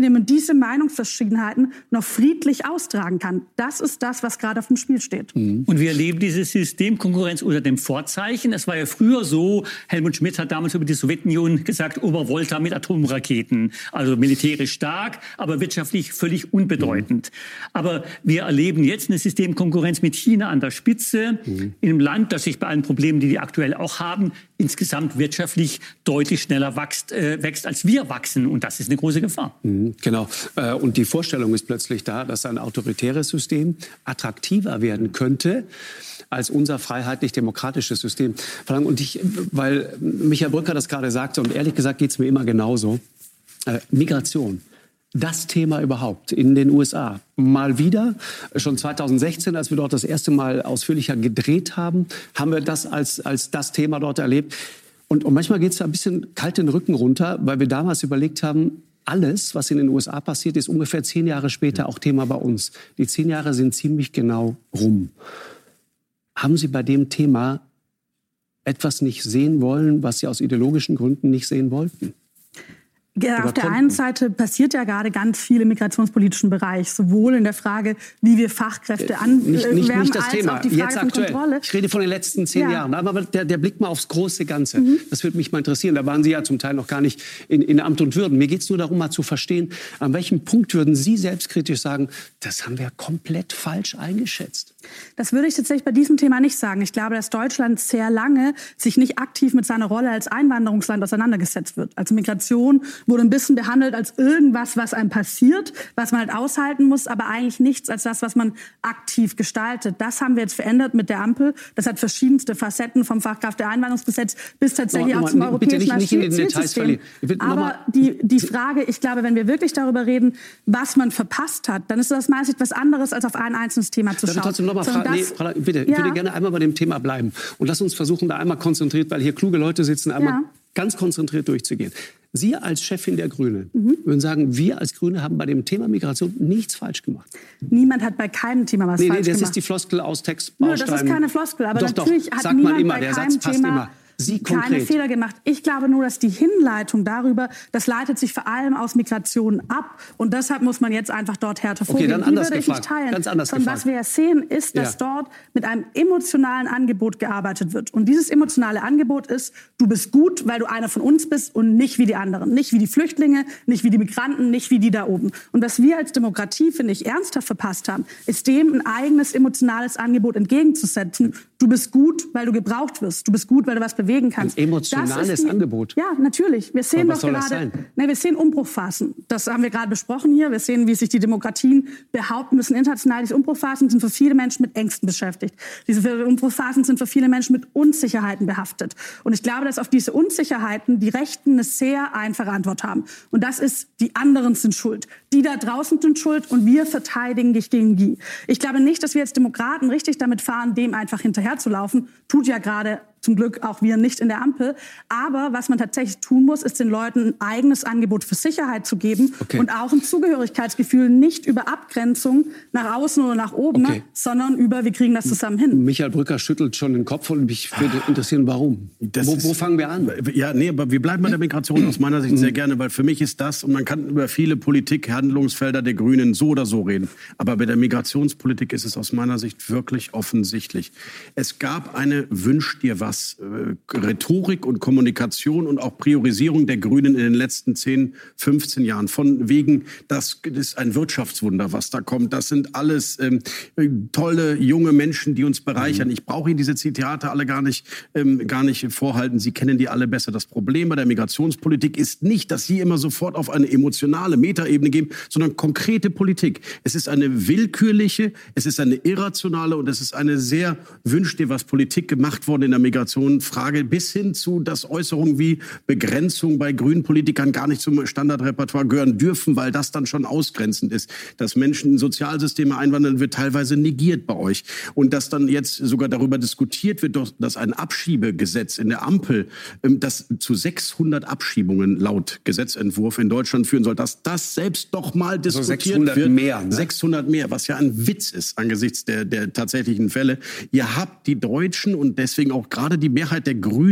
wie man diese Meinungsverschiedenheiten noch friedlich austragen kann. Das ist das, was gerade auf dem Spiel steht. Mhm. Und wir erleben diese Systemkonkurrenz unter dem Vorzeichen. Es war ja früher so, Helmut Schmidt hat damals über die Sowjetunion gesagt, Obervolta mit Atomraketen. Also militärisch stark, aber wirtschaftlich völlig unbedeutend. Mhm. Aber wir erleben jetzt eine Systemkonkurrenz mit China an der Spitze, mhm. in einem Land, das sich bei allen Problemen, die wir aktuell auch haben, insgesamt wirtschaftlich deutlich schneller wächst, äh, wächst als wir wachsen. Und das ist eine große Gefahr. Mhm, genau. Äh, und die Vorstellung ist plötzlich da, dass ein autoritäres System attraktiver werden könnte als unser freiheitlich-demokratisches System. Und ich, weil Michael Brücker das gerade sagte, und ehrlich gesagt geht es mir immer genauso, äh, Migration. Das Thema überhaupt in den U S A. Mal wieder, schon zweitausendsechzehn, als wir dort das erste Mal ausführlicher gedreht haben, haben wir das als, als das Thema dort erlebt. Und, und manchmal geht es da ein bisschen kalt den Rücken runter, weil wir damals überlegt haben, alles, was in den U S A passiert, ist ungefähr zehn Jahre später auch Thema bei uns. Die zehn Jahre sind ziemlich genau rum. Haben Sie bei dem Thema etwas nicht sehen wollen, was Sie aus ideologischen Gründen nicht sehen wollten? Ja, auf der einen Seite passiert ja gerade ganz viel im migrationspolitischen Bereich, sowohl in der Frage, wie wir Fachkräfte anwerben, nicht, nicht, nicht das als Thema. auch die Frage Jetzt von aktuell. Kontrolle. Ich rede von den letzten zehn ja. Jahren. Aber der, der Blick mal aufs große Ganze, mhm. das würde mich mal interessieren. Da waren Sie ja zum Teil noch gar nicht in, in Amt und Würden. Mir geht es nur darum, mal zu verstehen, an welchem Punkt würden Sie selbstkritisch sagen, das haben wir komplett falsch eingeschätzt? Das würde ich tatsächlich bei diesem Thema nicht sagen. Ich glaube, dass Deutschland sehr lange sich nicht aktiv mit seiner Rolle als Einwanderungsland auseinandergesetzt wird. Also Migration wurde ein bisschen behandelt als irgendwas, was einem passiert, was man halt aushalten muss, aber eigentlich nichts als das, was man aktiv gestaltet. Das haben wir jetzt verändert mit der Ampel. Das hat verschiedenste Facetten, vom Fachkräfteeinwanderungsgesetz bis tatsächlich no, no, auch zum no, europäischen Asylsystem. Aber die, die Frage, ich glaube, wenn wir wirklich darüber reden, was man verpasst hat, dann ist das meist etwas anderes, als auf ein einzelnes Thema zu schauen. Trotzdem noch mal fragen, nee, bitte, ja. Ich würde gerne einmal bei dem Thema bleiben. Und lass uns versuchen, da einmal konzentriert, weil hier kluge Leute sitzen, einmal ja. ganz konzentriert durchzugehen. Sie als Chefin der Grünen mhm. würden sagen, wir als Grüne haben bei dem Thema Migration nichts falsch gemacht. Niemand hat bei keinem Thema was nee, falsch nee, das gemacht. Das ist die Floskel aus Textbausteinen. Nö, das ist keine Floskel, aber doch, natürlich doch, hat sagt niemand man immer, bei der keinem Satz passt Thema immer. Sie keine konkret. Fehler gemacht. Ich glaube nur, dass die Hinleitung darüber, das leitet sich vor allem aus Migration ab. Und deshalb muss man jetzt einfach dort härter vorgehen. Okay, dann anders die würde gefragt. ich nicht teilen. Ganz anders Sondern gefragt. was wir ja sehen, ist, dass ja. dort mit einem emotionalen Angebot gearbeitet wird. Und dieses emotionale Angebot ist, du bist gut, weil du einer von uns bist und nicht wie die anderen. Nicht wie die Flüchtlinge, nicht wie die Migranten, nicht wie die da oben. Und was wir als Demokratie, finde ich, ernsthaft verpasst haben, ist dem ein eigenes emotionales Angebot entgegenzusetzen. Du bist gut, weil du gebraucht wirst. Du bist gut, weil du was bewegen kannst. Ein emotionales die, Angebot? Ja, natürlich. Wir sehen was doch gerade, ne, wir sehen Umbruchphasen. Das haben wir gerade besprochen hier. Wir sehen, wie sich die Demokratien behaupten müssen international. Diese Umbruchphasen sind für viele Menschen mit Ängsten beschäftigt. Diese Umbruchphasen sind für viele Menschen mit Unsicherheiten behaftet. Und ich glaube, dass auf diese Unsicherheiten die Rechten eine sehr einfache Antwort haben. Und das ist, die anderen sind schuld. Die da draußen sind schuld und wir verteidigen dich gegen die. Ich glaube nicht, dass wir als Demokraten richtig damit fahren, dem einfach hinterherzulaufen. Tut ja gerade zum Glück auch wir nicht in der Ampel. Aber was man tatsächlich tun muss, ist den Leuten ein eigenes Angebot für Sicherheit zu geben okay. und auch ein Zugehörigkeitsgefühl nicht über Abgrenzung nach außen oder nach oben, okay. sondern über, wir kriegen das zusammen hin. Michael Brücker schüttelt schon den Kopf und mich würde interessieren, warum? Wo, wo fangen wir an? Ja, nee, aber wir bleiben bei der Migration aus meiner Sicht sehr gerne, weil für mich ist das, und man kann über viele Politik-Handlungsfelder der Grünen so oder so reden, aber bei der Migrationspolitik ist es aus meiner Sicht wirklich offensichtlich. Es gab eine Wünsch dir was was äh, Rhetorik und Kommunikation und auch Priorisierung der Grünen in den letzten zehn, fünfzehn Jahren. Von wegen, das ist ein Wirtschaftswunder, was da kommt. Das sind alles ähm, tolle, junge Menschen, die uns bereichern. Mhm. Ich brauche Ihnen diese Zitate alle gar nicht, ähm, gar nicht vorhalten. Sie kennen die alle besser. Das Problem bei der Migrationspolitik ist nicht, dass Sie immer sofort auf eine emotionale Metaebene gehen, sondern konkrete Politik. Es ist eine willkürliche, es ist eine irrationale und es ist eine sehr wünsch dir was Politik gemacht worden in der Migration. Frage bis hin zu, dass Äußerungen wie Begrenzung bei grünen Politikern gar nicht zum Standardrepertoire gehören dürfen, weil das dann schon ausgrenzend ist. Dass Menschen in Sozialsysteme einwandern, wird teilweise negiert bei euch. Und dass dann jetzt sogar darüber diskutiert wird, dass ein Abschiebegesetz in der Ampel, das zu sechshundert Abschiebungen laut Gesetzentwurf in Deutschland führen soll, dass das selbst doch mal diskutiert also sechshundert wird. Mehr, ne? sechshundert mehr, was ja ein Witz ist angesichts der, der tatsächlichen Fälle. Ihr habt die Deutschen und deswegen auch gerade die Mehrheit der Grünen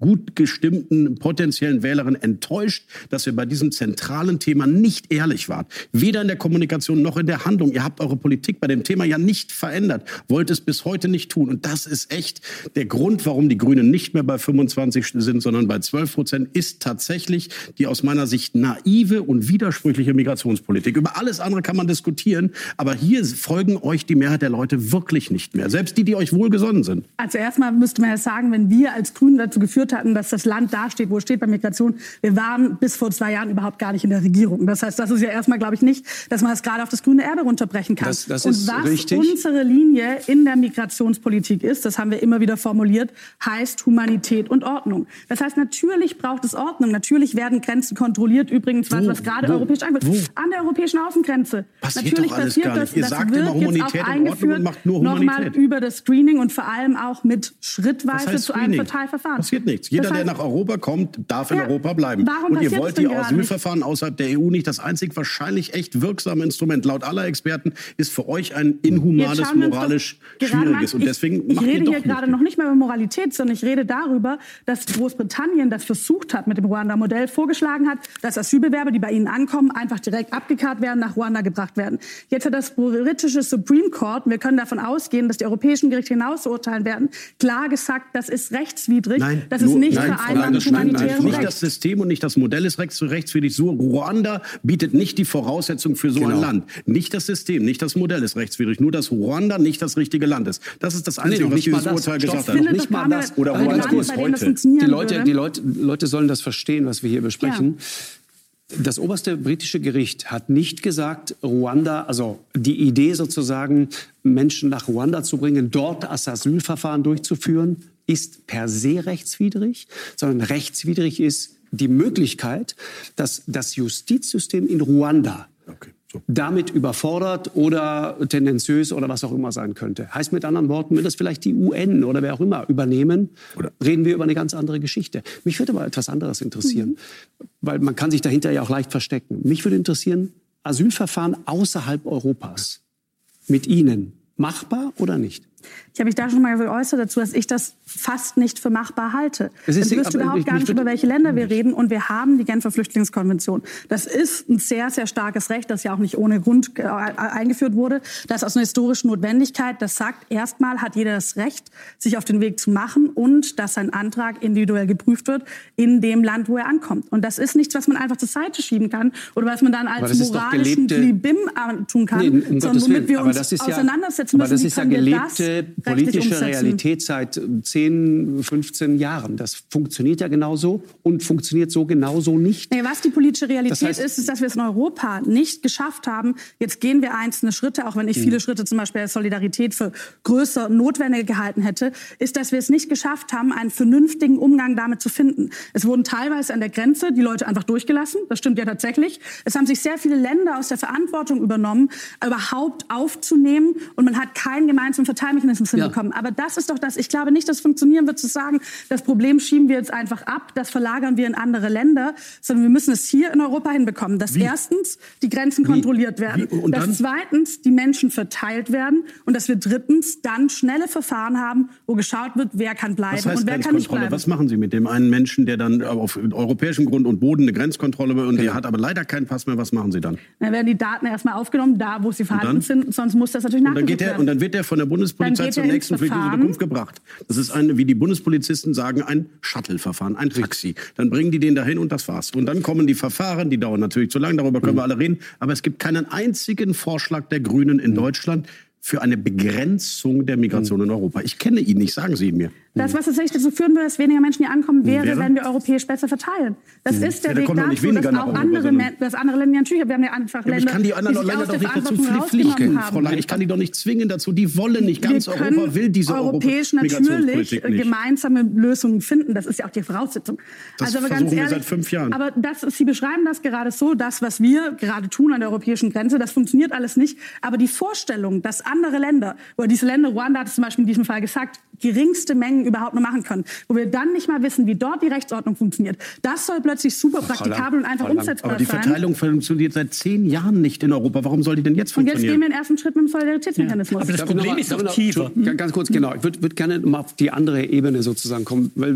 gut gestimmten potenziellen Wählerinnen enttäuscht, dass ihr bei diesem zentralen Thema nicht ehrlich wart. Weder in der Kommunikation noch in der Handlung. Ihr habt eure Politik bei dem Thema ja nicht verändert, wollt es bis heute nicht tun. Und das ist echt der Grund, warum die Grünen nicht mehr bei fünfundzwanzig sind, sondern bei zwölf Prozent, ist tatsächlich die aus meiner Sicht naive und widersprüchliche Migrationspolitik. Über alles andere kann man diskutieren, aber hier folgen euch die Mehrheit der Leute wirklich nicht mehr. Selbst die, die euch wohlgesonnen sind. Also erstmal müsste man ja sagen, wenn wir als Grünen dazu geführt hatten, dass das Land dasteht, wo es steht bei Migration, wir waren bis vor zwei Jahren überhaupt gar nicht in der Regierung. Das heißt, das ist ja erstmal, glaube ich, nicht, dass man das gerade auf das grüne Erbe runterbrechen kann. Das, das und ist was richtig. unsere Linie in der Migrationspolitik ist, das haben wir immer wieder formuliert, heißt Humanität und Ordnung. Das heißt, natürlich braucht es Ordnung. Natürlich werden Grenzen kontrolliert. Übrigens, was, was gerade europäisch angeht. An der europäischen Außengrenze. Passiert natürlich doch alles passiert gar das. nicht. Ihr das sagt wird immer Humanität jetzt auch und Ordnung und macht nur Humanität. Nochmal über das Screening und vor allem auch mit schrittweise Das heißt zu einem Screening. Verteilverfahren. Passiert nichts. Jeder, Das heißt, der nach Europa kommt, darf in Ja, Europa bleiben. warum Und ihr passiert wollt das denn die gerade Asylverfahren außerhalb der E U nicht. Das einzig wahrscheinlich echt wirksame Instrument, laut aller Experten, ist für euch ein inhumanes, Jetzt schauen wir uns moralisch doch gerade schwieriges. an. Und deswegen ich, ich macht ihr rede doch hier nicht. gerade noch nicht mal über Moralität, sondern ich rede darüber, dass Großbritannien das versucht hat, mit dem Ruanda-Modell vorgeschlagen hat, dass Asylbewerber, die bei ihnen ankommen, einfach direkt abgekarrt werden, nach Ruanda gebracht werden. Jetzt hat das britische Supreme Court, und wir können davon ausgehen, dass die europäischen Gerichte hinaus urteilen werden, klar gesagt, das ist rechtswidrig, Nein, das nur, ist nicht nein, vereinbar nein, mit nein, nein, humanitärem nicht Recht. das System und nicht das Modell ist rechts, rechtswidrig. So, Ruanda bietet nicht die Voraussetzung für so Genau. ein Land. Nicht das System, nicht das Modell ist rechtswidrig. Nur, dass Ruanda nicht das richtige Land ist. Das ist das Einzige, noch was nicht mal dieses das. Urteil Stopp, gesagt noch hat. nicht mal das. Oder Nein, Ruanda ganz kurz, ist bei dem das heute. funktionieren Die Leute, würde. die Leute, Leute sollen das verstehen, was wir hier besprechen. Das oberste britische Gericht hat nicht gesagt, Ruanda, also die Idee sozusagen, Menschen nach Ruanda zu bringen, dort das Asylverfahren durchzuführen, ist per se rechtswidrig, sondern rechtswidrig ist die Möglichkeit, dass das Justizsystem in Ruanda Okay, so. damit überfordert oder tendenziös oder was auch immer sein könnte. Heißt mit anderen Worten, will das vielleicht die U N oder wer auch immer übernehmen, Oder- reden wir über eine ganz andere Geschichte. Mich würde aber etwas anderes interessieren, Mhm. weil man kann sich dahinter ja auch leicht verstecken. Mich würde interessieren, Asylverfahren außerhalb Europas mit Ihnen, machbar oder nicht? Ich habe mich da schon mal geäußert dazu, dass ich das fast nicht für machbar halte. Es ist- Dann wüsste aber überhaupt ich- gar mich nicht, würde- über welche Länder wir reden. Und wir haben die Genfer Flüchtlingskonvention. Das ist ein sehr, sehr starkes Recht, das ja auch nicht ohne Grund äh, eingeführt wurde. Das ist aus einer historischen Notwendigkeit. Das sagt, erstmal hat jeder das Recht, sich auf den Weg zu machen und dass sein Antrag individuell geprüft wird in dem Land, wo er ankommt. Und das ist nichts, was man einfach zur Seite schieben kann oder was man dann Aber als das ist doch moralischen gelebte- Klibim tun kann, Nee, um sondern Gottes womit Willen. wir Aber uns das ist ja- auseinandersetzen aber müssen. das Wie ist ja können wir gelebte das rechtlich politische umsetzen? Realität seit zehn, fünfzehn Jahren. Das funktioniert ja genauso und funktioniert so genauso nicht. Nee, was die politische Realität Das heißt- ist, ist, dass wir es in Europa nicht geschafft haben. Jetzt gehen wir einzelne Schritte, auch wenn ich viele Schritte zum Beispiel der Solidarität für größer notwendig gehalten hätte, ist, dass wir es nicht geschafft haben, einen vernünftigen Umgang damit zu finden. Es wurden teilweise an der Grenze die Leute einfach durchgelassen. Das stimmt ja tatsächlich. Es haben sich sehr viele Länder aus der Verantwortung übernommen, überhaupt aufzunehmen. Und man hat keinen gemeinsamen Verteilmechanismus Ja. hinbekommen. Aber das ist doch das. Ich glaube nicht, dass es funktionieren wird, zu sagen, das Problem schieben wir jetzt einfach ab, das verlagern wir in andere Länder, sondern wir müssen es hier in Europa hinbekommen. Dass Wie? erstens die Grenzen kontrolliert werden, Wie? Und dann? dass zweitens die Menschen verteilt werden und dass wir drittens dann schnelle Verfahren haben, wo geschaut wird, wer kann bleiben Was heißt und wer kann nicht Grenzkontrolle? bleiben. Was machen Sie mit dem einen Menschen, der dann auf europäischem Grund und Boden eine Grenzkontrolle und der hat aber leider keinen Pass mehr? Was machen Sie dann? Dann werden die Daten erstmal aufgenommen, da wo sie vorhanden dann? sind, sonst muss das natürlich Und dann, nachgeguckt geht der, werden. und dann wird der von der Bundespolizei Dann geht zur er ins nächsten Verfahren. Flüchtlingsunterkunft gebracht. Das ist eine, wie die Bundespolizisten sagen, ein Shuttle-Verfahren, ein Taxi. Dann bringen die den dahin und das war's. Und dann kommen die Verfahren, die dauern natürlich zu lang, darüber können wir alle reden. Aber es gibt keinen einzigen Vorschlag der Grünen in Deutschland für eine Begrenzung der Migration in Europa. Ich kenne ihn nicht, sagen Sie ihn mir. Das, was tatsächlich dazu führen würde, dass weniger Menschen hier ankommen, wäre, Wäre? wenn wir europäisch besser verteilen. Das ist der Ja, da Weg kommen doch nicht dazu, dass weniger nach auch Europa, andere, sondern- Men- dass andere Länder natürlich, wir haben ja einfach Ja, aber Länder, ich kann die anderen die sich Länder aus doch der nicht dazu Verantwortung verpflichten, rausgenommen haben. Fräulein. Ich kann die doch nicht zwingen dazu. Die wollen nicht. Ganz wir können Europa will diese europäisch Europa- natürlich Migrationspolitik nicht. gemeinsame Lösungen finden. Das ist ja auch die Voraussetzung. Das aber versuchen wir seit fünf Jahren. Aber das, Sie beschreiben das gerade so, das, was wir gerade tun an der europäischen Grenze, das funktioniert alles nicht. Aber die Vorstellung, dass andere Länder, oder diese Länder, Ruanda hat es zum Beispiel in diesem Fall gesagt, geringste Mengen überhaupt nur machen können, wo wir dann nicht mal wissen, wie dort die Rechtsordnung funktioniert, das soll plötzlich super praktikabel und einfach umsetzbar Aber die sein. Verteilung funktioniert seit zehn Jahren nicht in Europa. Warum soll die denn jetzt Und jetzt funktionieren? gehen wir den ersten Schritt mit dem Solidaritätsmechanismus. Aber das Darf ich noch Problem mal- ist darf doch ich noch- tiefer. Ganz- Ganz kurz, genau. Ich würde würd gerne mal auf die andere Ebene sozusagen kommen, weil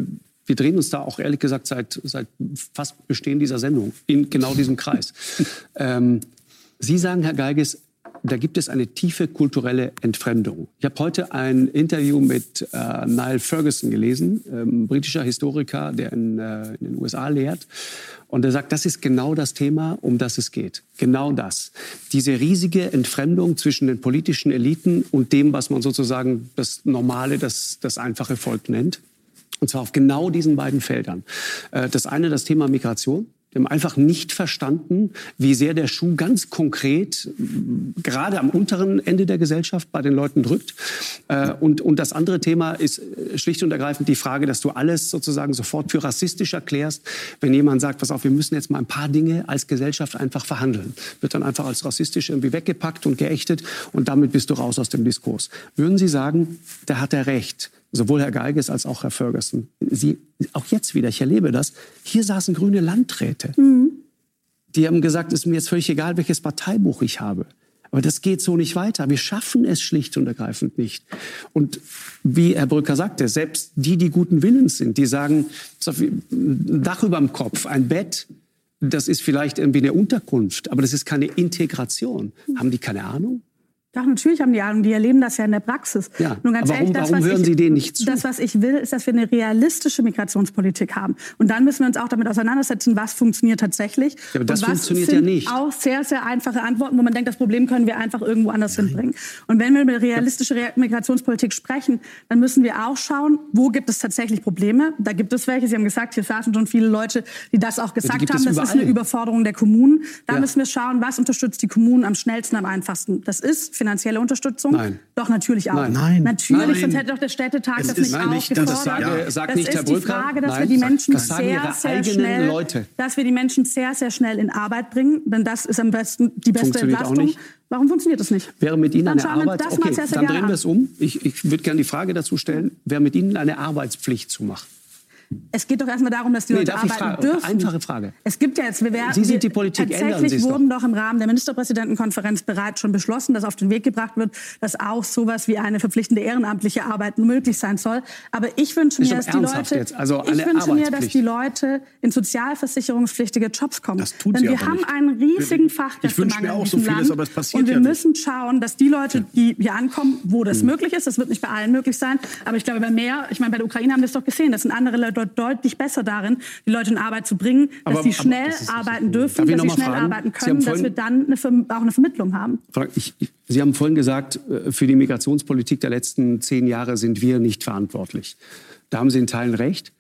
Wir drehen uns da auch ehrlich gesagt seit, seit fast Bestehen dieser Sendung in genau diesem Kreis. ähm, Sie sagen, Herr Geilges, da gibt es eine tiefe kulturelle Entfremdung. Ich habe heute ein Interview mit äh, Niall Ferguson gelesen, ähm, britischer Historiker, der in, äh, in den U S A lehrt. Und er sagt, das ist genau das Thema, um das es geht. Genau das. Diese riesige Entfremdung zwischen den politischen Eliten und dem, was man sozusagen das Normale, das, das einfache Volk nennt. Und zwar auf genau diesen beiden Feldern. Äh, das eine, das Thema Migration. Wir haben einfach nicht verstanden, wie sehr der Schuh ganz konkret gerade am unteren Ende der Gesellschaft bei den Leuten drückt. Und, und das andere Thema ist schlicht und ergreifend die Frage, dass du alles sozusagen sofort für rassistisch erklärst, wenn jemand sagt, pass auf, wir müssen jetzt mal ein paar Dinge als Gesellschaft einfach verhandeln. Wird dann einfach als rassistisch irgendwie weggepackt und geächtet und damit bist du raus aus dem Diskurs. Würden Sie sagen, da hat er recht? Sowohl Herr Geilges als auch Herr Ferguson. Sie, auch jetzt wieder, ich erlebe das, hier saßen grüne Landräte. Mhm. Die haben gesagt, es ist mir jetzt völlig egal, welches Parteibuch ich habe. Aber das geht so nicht weiter. Wir schaffen es schlicht und ergreifend nicht. Und wie Herr Brücker sagte, selbst die, die guten Willens sind, die sagen, ein Dach über dem Kopf, ein Bett, das ist vielleicht irgendwie eine Unterkunft, aber das ist keine Integration. Mhm. Haben die keine Ahnung? Doch, natürlich haben die Ahnung, die erleben das ja in der Praxis. Ja, Nur ganz aber warum, ehrlich, das, warum was hören ich, Sie denen nicht zu? Das, was ich will, ist, dass wir eine realistische Migrationspolitik haben. Und dann müssen wir uns auch damit auseinandersetzen, was funktioniert tatsächlich. Ja, aber das und was funktioniert sind ja nicht. Auch sehr, sehr einfache Antworten, wo man denkt, das Problem können wir einfach irgendwo anders Nein. hinbringen. Und wenn wir über realistische Re- Migrationspolitik sprechen, dann müssen wir auch schauen, wo gibt es tatsächlich Probleme. Da gibt es welche. Sie haben gesagt, hier saßen schon viele Leute, die das auch gesagt ja, haben. Das überall. ist eine Überforderung der Kommunen. Da ja. müssen wir schauen, was unterstützt die Kommunen am schnellsten, am einfachsten. Das ist finanzielle Unterstützung. Nein. Doch, natürlich auch. Nein. Nein. Natürlich, Nein. sonst hätte doch der Städtetag es das nicht nein, auch nicht, gefordert. Das, sage, sagt das nicht ist Herr die Brücker. Frage, dass Nein, wir die Menschen das sagen sehr, ihre sehr eigenen schnell, Leute. dass wir die Menschen sehr, sehr schnell in Arbeit bringen, denn das ist am besten die beste Funktioniert Entlastung. auch nicht. Warum funktioniert das nicht? Wäre mit Ihnen Dann eine schauen wir Arbeit... das mal Okay, sehr, sehr dann gerne drehen wir an. es um. Ich, ich würde gerne die Frage dazu stellen, wäre mit Ihnen eine Arbeitspflicht zu machen? Es geht doch erstmal darum, dass die nee, Leute darf ich arbeiten fragen? dürfen. Einfache Frage. Es gibt ja jetzt, wir werden, Sie sind die Politik, ändern Sie tatsächlich es wurden doch. doch im Rahmen der Ministerpräsidentenkonferenz bereits schon beschlossen, dass auf den Weg gebracht wird, dass auch sowas wie eine verpflichtende ehrenamtliche Arbeit möglich sein soll. Aber ich wünsche mir, dass die Leute, jetzt? Also ich wünsche mir, dass die Leute in sozialversicherungspflichtige Jobs kommen. Das tun Denn sie wir aber haben nicht. einen riesigen Ich Fachkräftemangel wünsche mir auch in so diesem vieles, Land. aber es passiert Und wir ja müssen nicht. schauen, dass die Leute, die hier ankommen, wo das mhm. möglich ist, das wird nicht bei allen möglich sein, aber ich glaube, bei mehr, ich meine, bei der Ukraine haben wir es doch gesehen, das sind andere Leute deutlich besser darin, die Leute in Arbeit zu bringen, dass aber, sie schnell aber arbeiten dürfen, Darf dass sie schnell fragen? arbeiten Sie können, vorhin, dass wir dann eine, Ver- auch eine Vermittlung haben. Ich, ich, Sie haben vorhin gesagt, für die Migrationspolitik der letzten zehn Jahre sind wir nicht verantwortlich. Da haben Sie in Teilen recht.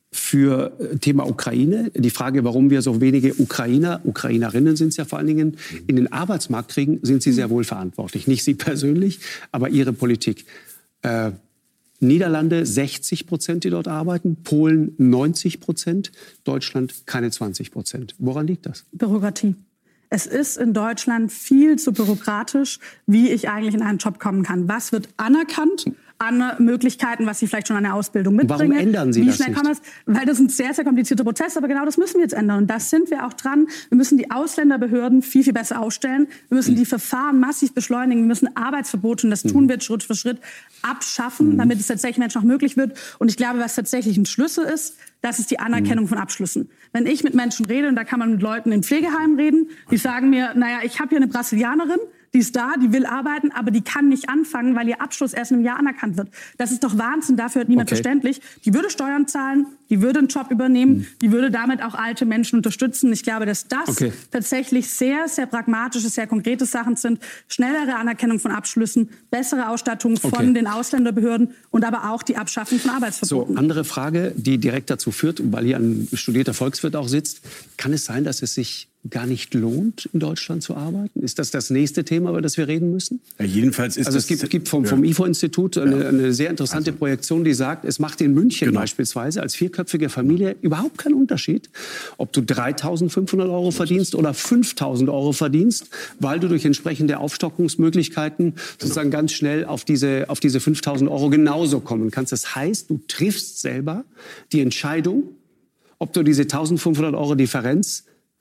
Für Thema Ukraine, die Frage, warum wir so wenige Ukrainer, Ukrainerinnen sind es ja vor allen Dingen, in den Arbeitsmarkt kriegen, sind Sie sehr wohl verantwortlich. Nicht Sie persönlich, aber Ihre Politik. Äh, Niederlande sechzig Prozent, die dort arbeiten, Polen neunzig Prozent, Deutschland keine zwanzig Prozent. Woran liegt das? Bürokratie. Es ist in Deutschland viel zu bürokratisch, wie ich eigentlich in einen Job kommen kann. Was wird anerkannt an Möglichkeiten, was Sie vielleicht schon an der Ausbildung mitbringen? Warum ändern Sie wie das schnell nicht? Kann man das? Weil das ein sehr, sehr komplizierter Prozess, aber genau das müssen wir jetzt ändern. Und das sind wir auch dran. Wir müssen die Ausländerbehörden viel, viel besser ausstellen. Wir müssen mhm. die Verfahren massiv beschleunigen. Wir müssen Arbeitsverbote, und das mhm. tun wir Schritt für Schritt, abschaffen, mhm. damit es tatsächlich Menschen auch möglich wird. Und ich glaube, was tatsächlich ein Schlüssel ist, das ist die Anerkennung mhm. von Abschlüssen. Wenn ich mit Menschen rede, und da kann man mit Leuten in Pflegeheimen reden, die sagen mir, naja, ich habe hier eine Brasilianerin, die ist da, die will arbeiten, aber die kann nicht anfangen, weil ihr Abschluss erst in einem Jahr anerkannt wird. Das ist doch Wahnsinn, dafür hat niemand Okay. verständlich. Die würde Steuern zahlen, die würde einen Job übernehmen, Mhm. die würde damit auch alte Menschen unterstützen. Ich glaube, dass das Okay. tatsächlich sehr, sehr pragmatische, sehr konkrete Sachen sind. Schnellere Anerkennung von Abschlüssen, bessere Ausstattung von Okay. den Ausländerbehörden und aber auch die Abschaffung von So, Arbeitsverboten. andere Frage, die direkt dazu führt, weil hier ein studierter Volkswirt auch sitzt. Kann es sein, dass es sich gar nicht lohnt, in Deutschland zu arbeiten? Ist das das nächste Thema, über das wir reden müssen? Ja, jedenfalls ist Also es das, gibt, gibt vom, ja. vom I F O-Institut eine, Ja. eine sehr interessante Also. Projektion, die sagt, es macht in München Genau. beispielsweise als vierköpfige Familie überhaupt keinen Unterschied, ob du dreitausendfünfhundert Euro verdienst oder fünftausend Euro verdienst, weil du durch entsprechende Aufstockungsmöglichkeiten sozusagen ganz schnell auf diese, auf diese fünftausend Euro genauso kommen kannst. Das heißt, du triffst selber die Entscheidung, ob du diese eintausendfünfhundert Euro Differenz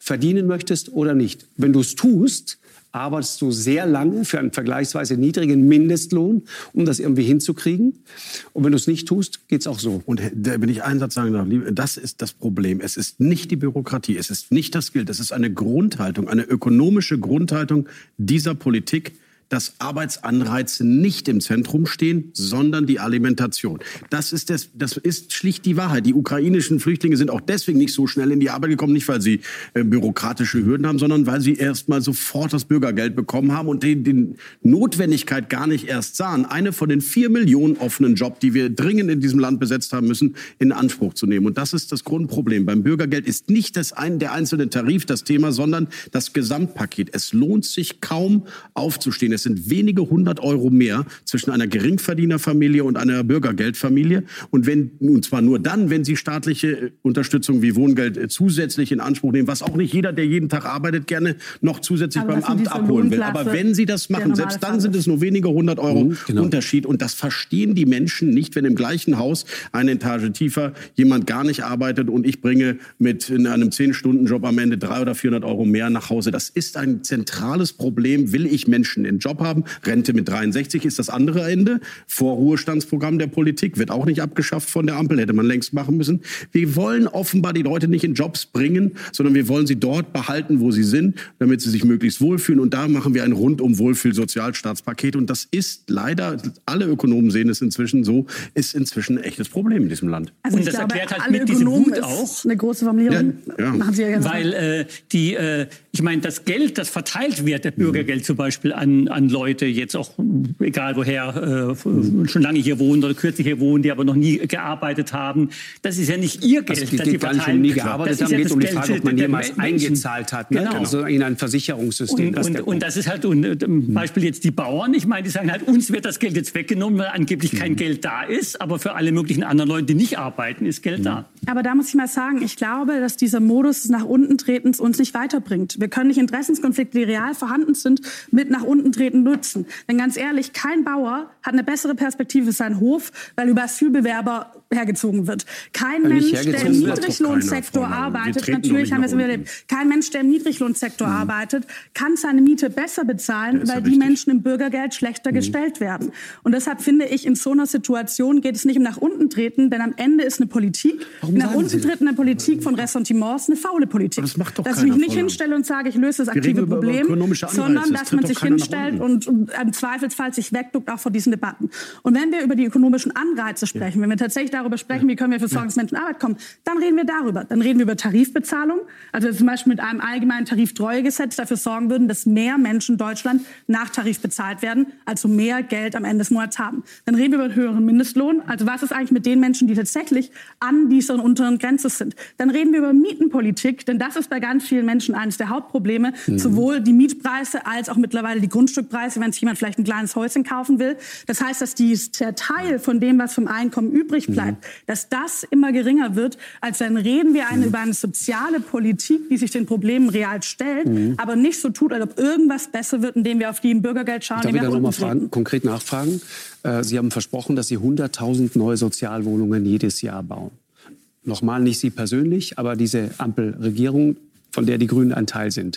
verdienen möchtest oder nicht. Wenn du es tust, arbeitest du sehr lange für einen vergleichsweise niedrigen Mindestlohn, um das irgendwie hinzukriegen. Und wenn du es nicht tust, geht es auch so. Und wenn ich einen Satz sagen darf, das ist das Problem. Es ist nicht die Bürokratie, es ist nicht das Geld, es ist eine Grundhaltung, eine ökonomische Grundhaltung dieser Politik, dass Arbeitsanreize nicht im Zentrum stehen, sondern die Alimentation. Das ist, das, das ist schlicht die Wahrheit. Die ukrainischen Flüchtlinge sind auch deswegen nicht so schnell in die Arbeit gekommen, nicht weil sie äh, bürokratische Hürden haben, sondern weil sie erst mal sofort das Bürgergeld bekommen haben und die, die Notwendigkeit gar nicht erst sahen, eine von den vier Millionen offenen Jobs, die wir dringend in diesem Land besetzt haben müssen, in Anspruch zu nehmen. Und das ist das Grundproblem. Beim Bürgergeld ist nicht das ein, der einzelne Tarif das Thema, sondern das Gesamtpaket. Es lohnt sich kaum aufzustehen. Es sind wenige hundert Euro mehr zwischen einer Geringverdienerfamilie und einer Bürgergeldfamilie. Und wenn, und zwar nur dann, wenn sie staatliche Unterstützung wie Wohngeld zusätzlich in Anspruch nehmen, was auch nicht jeder, der jeden Tag arbeitet, gerne noch zusätzlich aber beim Amt abholen will. Aber wenn sie das machen, selbst dann sind es nur wenige hundert Euro mhm, genau. Unterschied. Und das verstehen die Menschen nicht, wenn im gleichen Haus eine Etage tiefer jemand gar nicht arbeitet und ich bringe mit in einem zehn-Stunden-Job am Ende dreihundert oder vierhundert Euro mehr nach Hause. Das ist ein zentrales Problem. Will ich Menschen in Job haben? Rente mit dreiundsechzig ist das andere Ende. Vorruhestandsprogramm der Politik wird auch nicht abgeschafft von der Ampel, hätte man längst machen müssen. Wir wollen offenbar die Leute nicht in Jobs bringen, sondern wir wollen sie dort behalten, wo sie sind, damit sie sich möglichst wohlfühlen. Und da machen wir ein rundum Wohlfühl-Sozialstaatspaket. Und das ist leider, alle Ökonomen sehen es inzwischen so, ist inzwischen ein echtes Problem in diesem Land. Also und das glaube, erklärt halt alle mit diesem Ökonomen Wut auch. Eine große Formulierung. Ja, ja. Machen Sie ja ganz Weil äh, die, äh, ich meine, das Geld, das verteilt wird, der Bürgergeld zum Beispiel an, an Leute, jetzt auch egal woher, äh, schon lange hier wohnen oder kürzlich hier wohnen, die aber noch nie gearbeitet haben, das ist ja nicht ihr Geld, das, das die gar nicht verteilen. Um nie gearbeitet haben, ja geht um die Geld Frage, ob man jemals Menschen. eingezahlt hat, ne? Genau. Also in ein Versicherungssystem. Und, das und, und das ist halt, und, äh, zum Beispiel jetzt die Bauern, ich meine, die sagen halt, uns wird das Geld jetzt weggenommen, weil angeblich kein mhm. Geld da ist, aber für alle möglichen anderen Leute, die nicht arbeiten, ist Geld mhm. da. Aber da muss ich mal sagen, ich glaube, dass dieser Modus des nach unten Tretens uns nicht weiterbringt. Wir können nicht Interessenskonflikte, die real vorhanden sind, mit nach unten treten nutzen. Denn ganz ehrlich, kein Bauer hat eine bessere Perspektive für seinen Hof, weil über Asylbewerber hergezogen wird. Kein Mensch, der im Niedriglohnsektor arbeitet, natürlich haben wir es immer erlebt, kein Mensch, der im Niedriglohnsektor mhm. arbeitet, kann seine Miete besser bezahlen, weil ja die richtig. Menschen im Bürgergeld schlechter mhm. gestellt werden. Und deshalb finde ich, in so einer Situation geht es nicht um nach unten treten, denn am Ende ist eine Politik, Warum nach unten treten eine Politik von Ressentiments, eine faule Politik. Aber das macht doch dass ich mich nicht voller. hinstelle und sage, ich löse das aktive Problem, sondern dass man sich hinstellt und im Zweifelsfall sich wegduckt, auch vor diesen Debatten. Und wenn wir über die ökonomischen Anreize sprechen, ja. wenn wir tatsächlich darüber sprechen, wie können wir für Versorgungsmenschen Arbeit kommen, dann reden wir darüber. Dann reden wir über Tarifbezahlung, also zum Beispiel mit einem allgemeinen Tariftreuegesetz dafür sorgen würden, dass mehr Menschen in Deutschland nach Tarif bezahlt werden, also mehr Geld am Ende des Monats haben. Dann reden wir über einen höheren Mindestlohn, also was ist eigentlich mit den Menschen, die tatsächlich an dieser unteren Grenze sind. Dann reden wir über Mietenpolitik, denn das ist bei ganz vielen Menschen eines der Hauptprobleme, mhm. sowohl die Mietpreise als auch mittlerweile die Grundstückpreise, wenn sich jemand vielleicht ein kleines Häuschen kaufen will. Das heißt, dass die, der Teil von dem, was vom Einkommen übrig bleibt, mhm. dass das immer geringer wird, als dann reden wir eine, mhm. über eine soziale Politik, die sich den Problemen real stellt, mhm. aber nicht so tut, als ob irgendwas besser wird, indem wir auf die im Bürgergeld schauen. Darf ich da noch mal fragen, konkret nachfragen? Äh, Sie haben versprochen, dass Sie hunderttausend neue Sozialwohnungen jedes Jahr bauen. Nochmal nicht Sie persönlich, aber diese Ampelregierung, von der die Grünen ein Teil sind.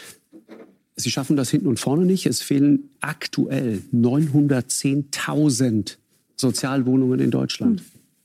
Sie schaffen das hinten und vorne nicht. Es fehlen aktuell neunhundertzehntausend Sozialwohnungen in Deutschland.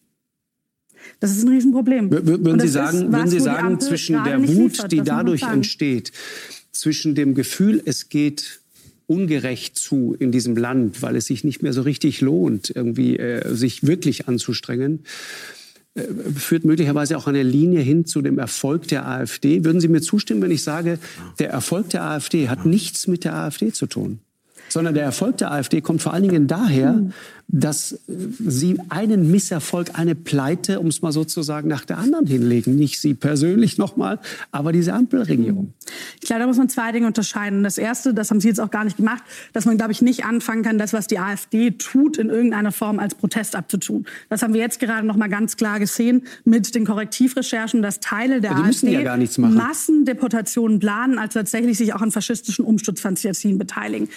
Das ist ein Riesenproblem. W- würden Sie sagen, was, würden Sie sagen zwischen der Wut, liefert, die dadurch entsteht, zwischen dem Gefühl, es geht ungerecht zu in diesem Land, weil es sich nicht mehr so richtig lohnt, irgendwie äh, sich wirklich anzustrengen, äh, führt möglicherweise auch eine Linie hin zu dem Erfolg der AfD. Würden Sie mir zustimmen, wenn ich sage, der Erfolg der AfD hat nichts mit der AfD zu tun, sondern der Erfolg der AfD kommt vor allen Dingen daher, mhm. dass Sie einen Misserfolg, eine Pleite, um es mal so zu sagen, nach der anderen hinlegen. Nicht Sie persönlich nochmal, aber diese Ampelregierung. Ich glaube, da muss man zwei Dinge unterscheiden. Das Erste, das haben Sie jetzt auch gar nicht gemacht, dass man, glaube ich, nicht anfangen kann, das, was die AfD tut, in irgendeiner Form als Protest abzutun. Das haben wir jetzt gerade noch mal ganz klar gesehen mit den Korrektivrecherchen, dass Teile der ja, AfD ja gar nichts machen. Massendeportationen planen, als tatsächlich sich auch an faschistischen Umsturzfantasien beteiligen. Ja, aber nicht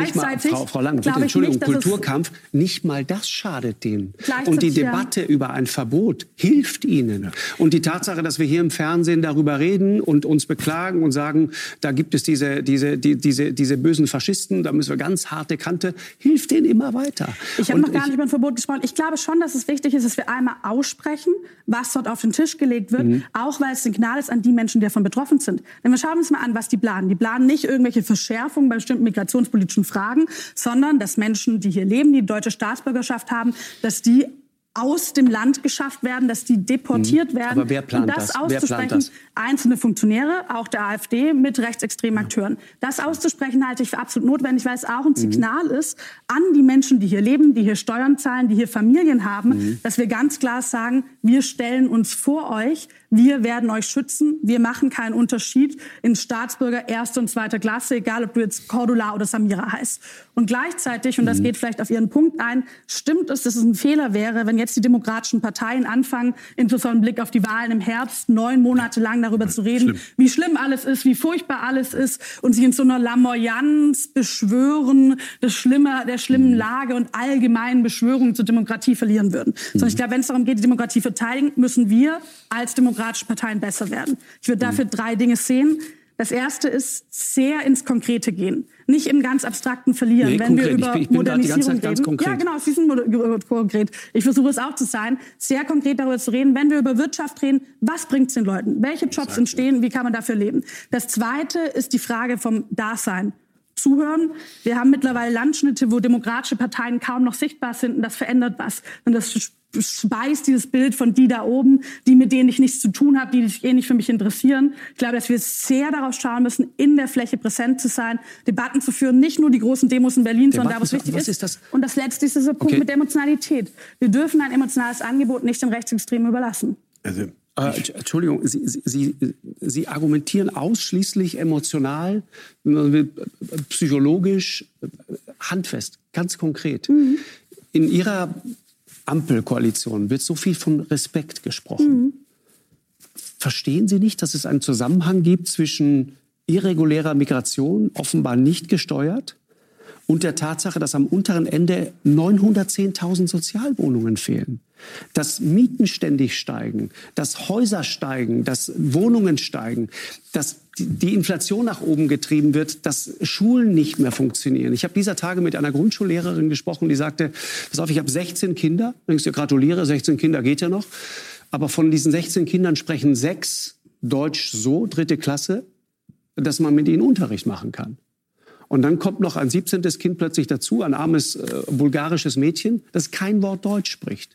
Gleichzeitig, Frau, Frau Lang, bitte, Entschuldigung, nicht, Kulturkampf, nicht mal das schadet denen. Und die Debatte ja. über ein Verbot hilft ihnen. Und die Tatsache, dass wir hier im Fernsehen darüber reden und uns beklagen und sagen, da gibt es diese, diese, die, diese, diese bösen Faschisten, da müssen wir ganz harte Kante, hilft denen immer weiter. Ich habe noch gar nicht über ein Verbot gesprochen. Ich glaube schon, dass es wichtig ist, dass wir einmal aussprechen, was dort auf den Tisch gelegt wird, mhm. auch weil es Signal ist an die Menschen, die davon betroffen sind. Denn wir schauen uns mal an, was die planen. Die planen nicht irgendwelche Verschärfungen bei bestimmten migrationspolitischen Fragen, sondern dass Menschen, die hier leben, die deutsche Staatsbürgerschaft haben, dass die aus dem Land geschafft werden, dass die deportiert werden. Aber wer plant und das, das? auszusprechen, wer plant das? Einzelne Funktionäre, auch der AfD, mit rechtsextremen Akteuren. Das auszusprechen halte ich für absolut notwendig, weil es auch ein Signal mhm. ist an die Menschen, die hier leben, die hier Steuern zahlen, die hier Familien haben, mhm. dass wir ganz klar sagen, wir stellen uns vor euch, wir werden euch schützen, wir machen keinen Unterschied in Staatsbürger erster und zweiter Klasse, egal ob du jetzt Cordula oder Samira heißt. Und gleichzeitig, und das geht vielleicht auf Ihren Punkt ein, stimmt es, dass es ein Fehler wäre, wenn jetzt die demokratischen Parteien anfangen, insbesondere im Blick auf die Wahlen im Herbst, neun Monate lang darüber zu reden, schlimm. wie schlimm alles ist, wie furchtbar alles ist und sich in so einer Lamoyanz beschwören, des Schlimme, der schlimmen Lage und allgemeinen Beschwörungen zur Demokratie verlieren würden. Mhm. Sondern ich glaube, wenn es darum geht, die Demokratie verteidigen, müssen wir als demokratische Parteien besser werden. Ich würde dafür mhm. drei Dinge sehen. Das erste ist, sehr ins Konkrete gehen. Nicht im ganz Abstrakten verlieren. Nee, wenn konkret. wir über ich, ich bin Modernisierung die ganze Zeit ganz reden. konkret. Ja, genau, Sie sind konkret. Ich versuche es auch zu sein, sehr konkret darüber zu reden. Wenn wir über Wirtschaft reden, was bringt es den Leuten? Welche Jobs entstehen? Wie kann man dafür leben? Das zweite ist die Frage vom Dasein. Zuhören. Wir haben mittlerweile Landschnitte, wo demokratische Parteien kaum noch sichtbar sind, und das verändert was. Und das speist dieses Bild von die da oben, die mit denen ich nichts zu tun habe, die sich eh nicht für mich interessieren. Ich glaube, dass wir sehr darauf schauen müssen, in der Fläche präsent zu sein, Debatten zu führen, nicht nur die großen Demos in Berlin, Debatten, sondern da, wo es wichtig ist. ist das? Und das Letzte ist dieser Punkt okay. mit der Emotionalität. Wir dürfen ein emotionales Angebot nicht den Rechtsextremen überlassen. Also Äh, Entschuldigung, Sie, Sie, Sie argumentieren ausschließlich emotional, psychologisch, handfest, ganz konkret. Mhm. In Ihrer Ampelkoalition wird so viel von Respekt gesprochen. Mhm. Verstehen Sie nicht, dass es einen Zusammenhang gibt zwischen irregulärer Migration, offenbar nicht gesteuert, und der Tatsache, dass am unteren Ende neunhundertzehntausend Sozialwohnungen fehlen, dass Mieten ständig steigen, dass Häuser steigen, dass Wohnungen steigen, dass die Inflation nach oben getrieben wird, dass Schulen nicht mehr funktionieren. Ich habe dieser Tage mit einer Grundschullehrerin gesprochen, die sagte, pass auf, ich habe sechzehn Kinder, ich dir gratuliere, sechzehn Kinder geht ja noch, aber von diesen sechzehn Kindern sprechen sechs Deutsch so, dritte Klasse, dass man mit ihnen Unterricht machen kann. Und dann kommt noch ein siebzehntes Kind plötzlich dazu, ein armes äh, bulgarisches Mädchen, das kein Wort Deutsch spricht.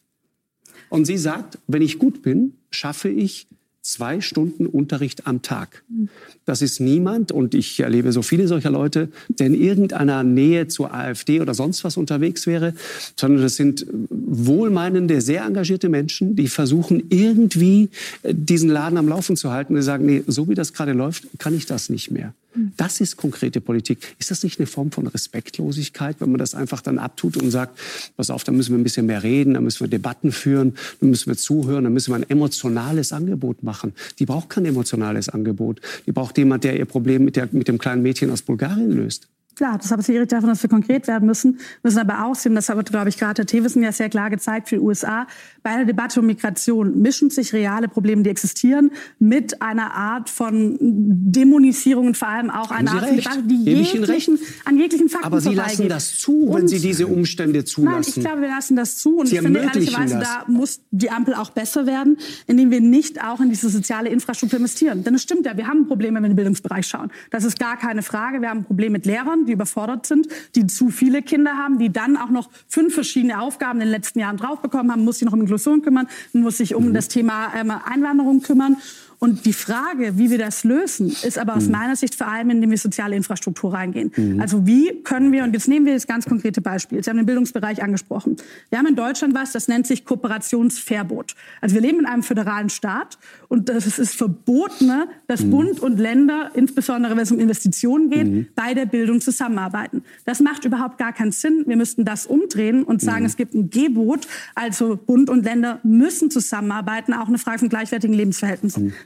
Und sie sagt, wenn ich gut bin, schaffe ich zwei Stunden Unterricht am Tag. Das ist niemand, und ich erlebe so viele solcher Leute, der in irgendeiner Nähe zur AfD oder sonst was unterwegs wäre, sondern das sind wohlmeinende, sehr engagierte Menschen, die versuchen, irgendwie diesen Laden am Laufen zu halten und die sagen, nee, so wie das gerade läuft, kann ich das nicht mehr. Das ist konkrete Politik. Ist das nicht eine Form von Respektlosigkeit, wenn man das einfach dann abtut und sagt, pass auf, da müssen wir ein bisschen mehr reden, da müssen wir Debatten führen, da müssen wir zuhören, da müssen wir ein emotionales Angebot machen. Die braucht kein emotionales Angebot. Die braucht jemand, der ihr Problem mit, der, mit dem kleinen Mädchen aus Bulgarien löst. Klar, deshalb ist die Rede davon, dass wir konkret werden müssen, müssen aber auch sehen, das hat, glaube ich, gerade Herr Thewissen ja sehr klar gezeigt für die U S A. Bei der Debatte um Migration mischen sich reale Probleme, die existieren, mit einer Art von Dämonisierung und vor allem auch einer Art von Debatte, die jeglichen, an jeglichen Fakten Aber Sie vorbeigeht. lassen das zu, wenn und, Sie diese Umstände zulassen. Nein, ich glaube, wir lassen das zu. Und Sie ich finde, ermöglichen ehrlicherweise, das. da muss die Ampel auch besser werden, indem wir nicht auch in diese soziale Infrastruktur investieren. Denn es stimmt ja, wir haben Probleme, wenn wir in den Bildungsbereich schauen. Das ist gar keine Frage. Wir haben ein Problem mit Lehrern, die überfordert sind, die zu viele Kinder haben, die dann auch noch fünf verschiedene Aufgaben in den letzten Jahren draufbekommen haben. Man muss sich noch um Inklusion kümmern, man muss sich um mhm. das Thema ähm, Einwanderung kümmern. Und die Frage, wie wir das lösen, ist aber aus mhm. meiner Sicht vor allem, indem wir soziale Infrastruktur reingehen. Mhm. Also wie können wir, und jetzt nehmen wir das ganz konkrete Beispiel, Sie haben den Bildungsbereich angesprochen. Wir haben in Deutschland was, das nennt sich Kooperationsverbot. Also wir leben in einem föderalen Staat und es ist verboten, dass mhm. Bund und Länder, insbesondere wenn es um Investitionen geht, mhm. bei der Bildung zusammenarbeiten. Das macht überhaupt gar keinen Sinn. Wir müssten das umdrehen und sagen, mhm. es gibt ein Gebot, also Bund und Länder müssen zusammenarbeiten, auch eine Frage von gleichwertigen Lebensverhältnissen. Mhm.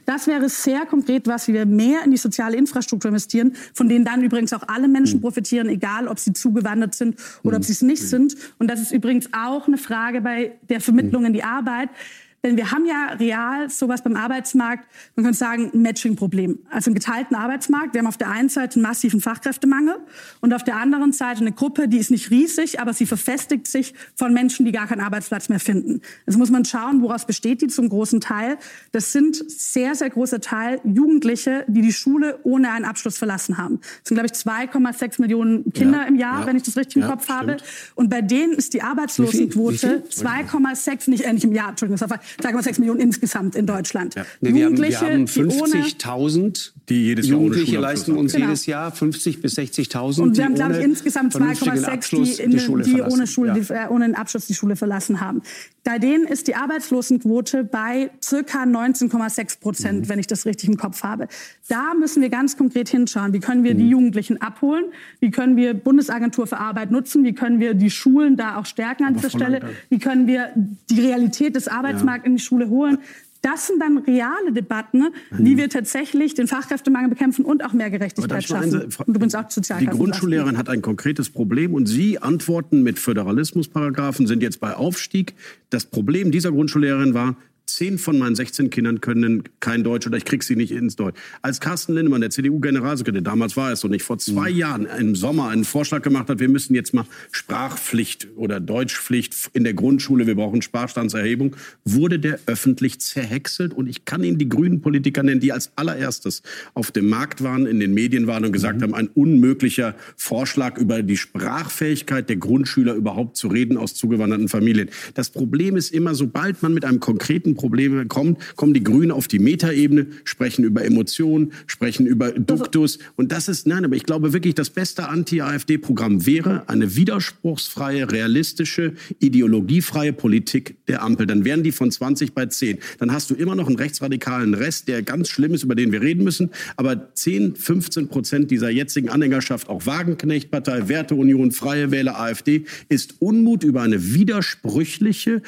Das wäre sehr konkret, was wir mehr in die soziale Infrastruktur investieren, von denen dann übrigens auch alle Menschen profitieren, egal ob sie zugewandert sind oder ob sie es nicht sind. Und das ist übrigens auch eine Frage bei der Vermittlung in die Arbeit. Denn wir haben ja real sowas beim Arbeitsmarkt, man könnte sagen, ein Matching-Problem. Also einen geteilten Arbeitsmarkt. Wir haben auf der einen Seite einen massiven Fachkräftemangel und auf der anderen Seite eine Gruppe, die ist nicht riesig, aber sie verfestigt sich von Menschen, die gar keinen Arbeitsplatz mehr finden. Jetzt muss man schauen, woraus besteht die zum großen Teil. Das sind sehr, sehr großer Teil Jugendliche, die die Schule ohne einen Abschluss verlassen haben. Das sind, glaube ich, zwei Komma sechs Millionen Kinder ja, im Jahr, ja, wenn ich das richtig im ja, Kopf stimmt. habe. Und bei denen ist die Arbeitslosenquote zwei Komma sechs, nicht endlich im Jahr, Entschuldigung, das war zwei Komma sechs Millionen insgesamt in Deutschland. Ja. Nee, wir haben, wir haben fünfzigtausend die jedes Jahr Jugendliche leisten uns genau. jedes Jahr fünfzig bis sechzigtausend. Und wir haben, glaube ich, insgesamt zwei Komma sechs, die, in, die, die ohne, Schule, ja. die, ohne einen Abschluss die Schule verlassen haben. Bei denen ist die Arbeitslosenquote bei circa neunzehn Komma sechs Prozent, mhm. wenn ich das richtig im Kopf habe. Da müssen wir ganz konkret hinschauen. Wie können wir mhm. die Jugendlichen abholen? Wie können wir Bundesagentur für Arbeit nutzen? Wie können wir die Schulen da auch stärken an dieser Stelle? Wie können wir die Realität des Arbeitsmarkts ja. in die Schule holen? Das sind dann reale Debatten, wie wir tatsächlich den Fachkräftemangel bekämpfen und auch mehr Gerechtigkeit schaffen. Sie, und übrigens auch Sozialkassen. Die Grundschullehrerin hat ein konkretes Problem und Sie antworten mit Föderalismusparagraphen, sind jetzt bei Aufstieg. Das Problem dieser Grundschullehrerin war, zehn von meinen sechzehn Kindern können kein Deutsch oder ich kriege sie nicht ins Deutsch. Als Carsten Linnemann, der C D U-Generalsekretär, damals war es so nicht, vor zwei mhm. Jahren im Sommer einen Vorschlag gemacht hat, wir müssen jetzt mal Sprachpflicht oder Deutschpflicht in der Grundschule, wir brauchen Sprachstandserhebung, wurde der öffentlich zerhäckselt. Und ich kann Ihnen die grünen Politiker nennen, die als allererstes auf dem Markt waren, in den Medien waren und gesagt mhm. haben, ein unmöglicher Vorschlag über die Sprachfähigkeit der Grundschüler überhaupt zu reden aus zugewanderten Familien. Das Problem ist immer, sobald man mit einem konkreten Probleme kommt, kommen die Grünen auf die Metaebene, sprechen über Emotionen, sprechen über Duktus. Und das ist, nein, aber ich glaube wirklich, das beste Anti-AfD-Programm wäre eine widerspruchsfreie, realistische, ideologiefreie Politik der Ampel. Dann wären die von zwanzig bei zehn. Dann hast du immer noch einen rechtsradikalen Rest, der ganz schlimm ist, über den wir reden müssen. Aber zehn, fünfzehn Prozent dieser jetzigen Anhängerschaft, auch Wagenknecht-Partei, Werteunion, Freie Wähler, AfD, ist Unmut über eine widersprüchliche,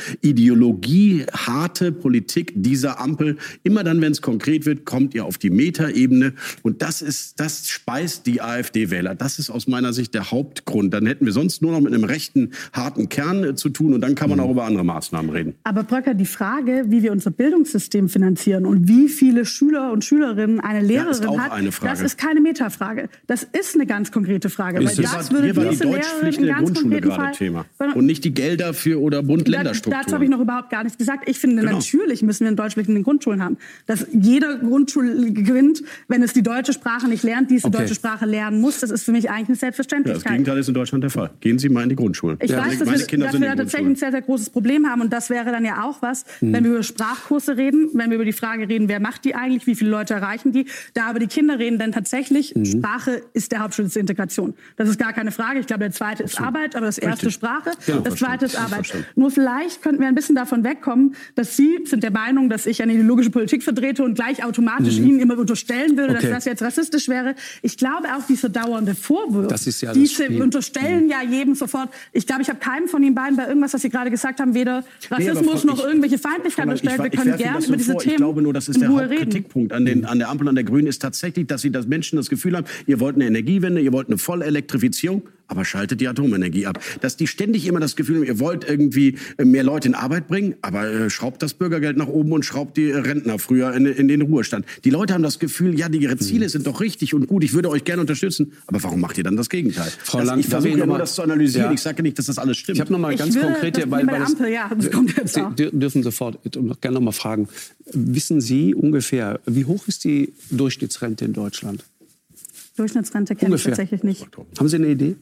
ideologieharte Politik dieser Ampel. Immer dann, wenn es konkret wird, kommt ihr auf die Metaebene. Und das ist, das speist die AfD-Wähler. Das ist aus meiner Sicht der Hauptgrund. Dann hätten wir sonst nur noch mit einem rechten, harten Kern äh, zu tun. Und dann kann man auch über andere Maßnahmen reden. Aber Bröcker, die Frage, wie wir unser Bildungssystem finanzieren und wie viele Schüler und Schülerinnen eine Lehrerin ja, ist auch hat, eine Frage. Das ist keine Metafrage. Das ist eine ganz konkrete Frage. Weil das würde diese die Deutschpflicht in der Grundschule gerade Thema. Und nicht die Gelder für oder Bund-Länder-Strukturen. Dazu habe ich noch überhaupt gar nichts gesagt. Ich finde, genau. Natürlich müssen wir einen Deutschpflicht in den Grundschulen haben. Dass jeder Grundschulkind, wenn es die deutsche Sprache nicht lernt, diese okay. deutsche Sprache lernen muss, das ist für mich eigentlich eine Selbstverständlichkeit. Ja, das Gegenteil ist in Deutschland der Fall. Gehen Sie mal in die Grundschulen. Ich ja. weiß, dass, wir, dass wir da tatsächlich ein sehr, sehr großes Problem haben. Und das wäre dann ja auch was, hm. wenn wir über Sprachkurse reden, wenn wir über die Frage reden, wer macht die eigentlich, wie viele Leute erreichen die, da über die Kinder reden, denn tatsächlich, hm. Sprache ist der Hauptschulz der Integration. Das ist gar keine Frage. Ich glaube, der zweite ist Arbeit, aber das erste Richtig. Sprache, ja, das zweite ist Arbeit. Nur vielleicht könnten wir ein bisschen davon wegkommen, dass Sie sind der Meinung, dass ich eine ideologische Politik vertrete und gleich automatisch mhm. Ihnen immer unterstellen würde, okay. dass das jetzt rassistisch wäre. Ich glaube auch, dieser dauernde Vorwurf, das ist ja diese unterstellen mhm. ja jedem sofort. Ich glaube, ich habe keinem von Ihnen beiden bei irgendwas, was Sie gerade gesagt haben, weder Rassismus nee, noch ich, irgendwelche Feindlichkeit unterstellt. Wir können gerne über diese vor. Themen Ich glaube nur, das ist der Hauptkritikpunkt an, den, an der Ampel und an der Grünen, ist tatsächlich, dass sie das Menschen das Gefühl haben, ihr wollt eine Energiewende, ihr wollt eine volle Elektrifizierung, aber schaltet die Atomenergie ab. Dass die ständig immer das Gefühl haben, ihr wollt irgendwie mehr Leute in Arbeit bringen, aber äh, schraubt das Bürgergeld nach oben und schraubt die Rentner früher in, in den Ruhestand. Die Leute haben das Gefühl, ja, die, ihre Ziele sind doch richtig und gut, ich würde euch gerne unterstützen, aber warum macht ihr dann das Gegenteil? Frau Lang, ich versuche ja nur, das zu analysieren. Ja. Ich sage nicht, dass das alles stimmt. Ich habe noch mal ganz konkrete, weil, weil Ampel, ja, das kommt jetzt Sie auch. dürfen sofort noch gerne noch mal fragen. Wissen Sie ungefähr, wie hoch ist die Durchschnittsrente in Deutschland? Durchschnittsrente kenne ich tatsächlich nicht. Haben Sie eine Idee?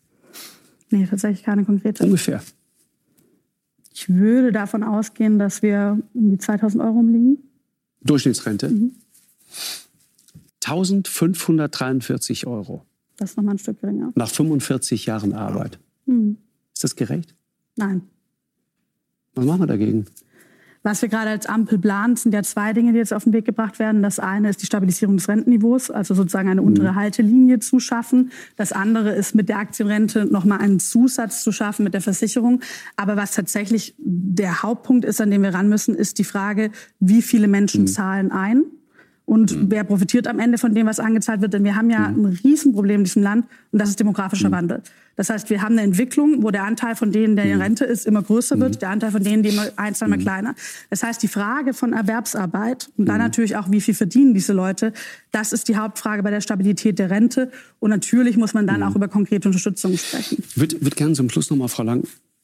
Nee, tatsächlich keine konkrete. Ungefähr. Ich würde davon ausgehen, dass wir um die zweitausend Euro umliegen. Durchschnittsrente? Mhm. eintausendfünfhundertdreiundvierzig Euro. Das ist noch mal ein Stück geringer. Nach fünfundvierzig Jahren Arbeit. Mhm. Ist das gerecht? Nein. Was machen wir dagegen? Was wir gerade als Ampel planen, sind ja zwei Dinge, die jetzt auf den Weg gebracht werden. Das eine ist die Stabilisierung des Rentenniveaus, also sozusagen eine untere Haltelinie zu schaffen. Das andere ist mit der Aktienrente noch mal einen Zusatz zu schaffen mit der Versicherung. Aber was tatsächlich der Hauptpunkt ist, an dem wir ran müssen, ist die Frage, wie viele Menschen mhm. zahlen ein Und mhm. wer profitiert am Ende von dem, was angezahlt wird? Denn wir haben ja mhm. ein Riesenproblem in diesem Land und das ist demografischer mhm. Wandel. Das heißt, wir haben eine Entwicklung, wo der Anteil von denen, der in Rente ist, immer größer wird, der Anteil von denen, die immer einzeln immer kleiner. Das heißt, die Frage von Erwerbsarbeit und dann natürlich auch, wie viel verdienen diese Leute, das ist die Hauptfrage bei der Stabilität der Rente. Und natürlich muss man dann auch über konkrete Unterstützung sprechen. Ich würde würd gerne zum Schluss noch mal, Frau Lang,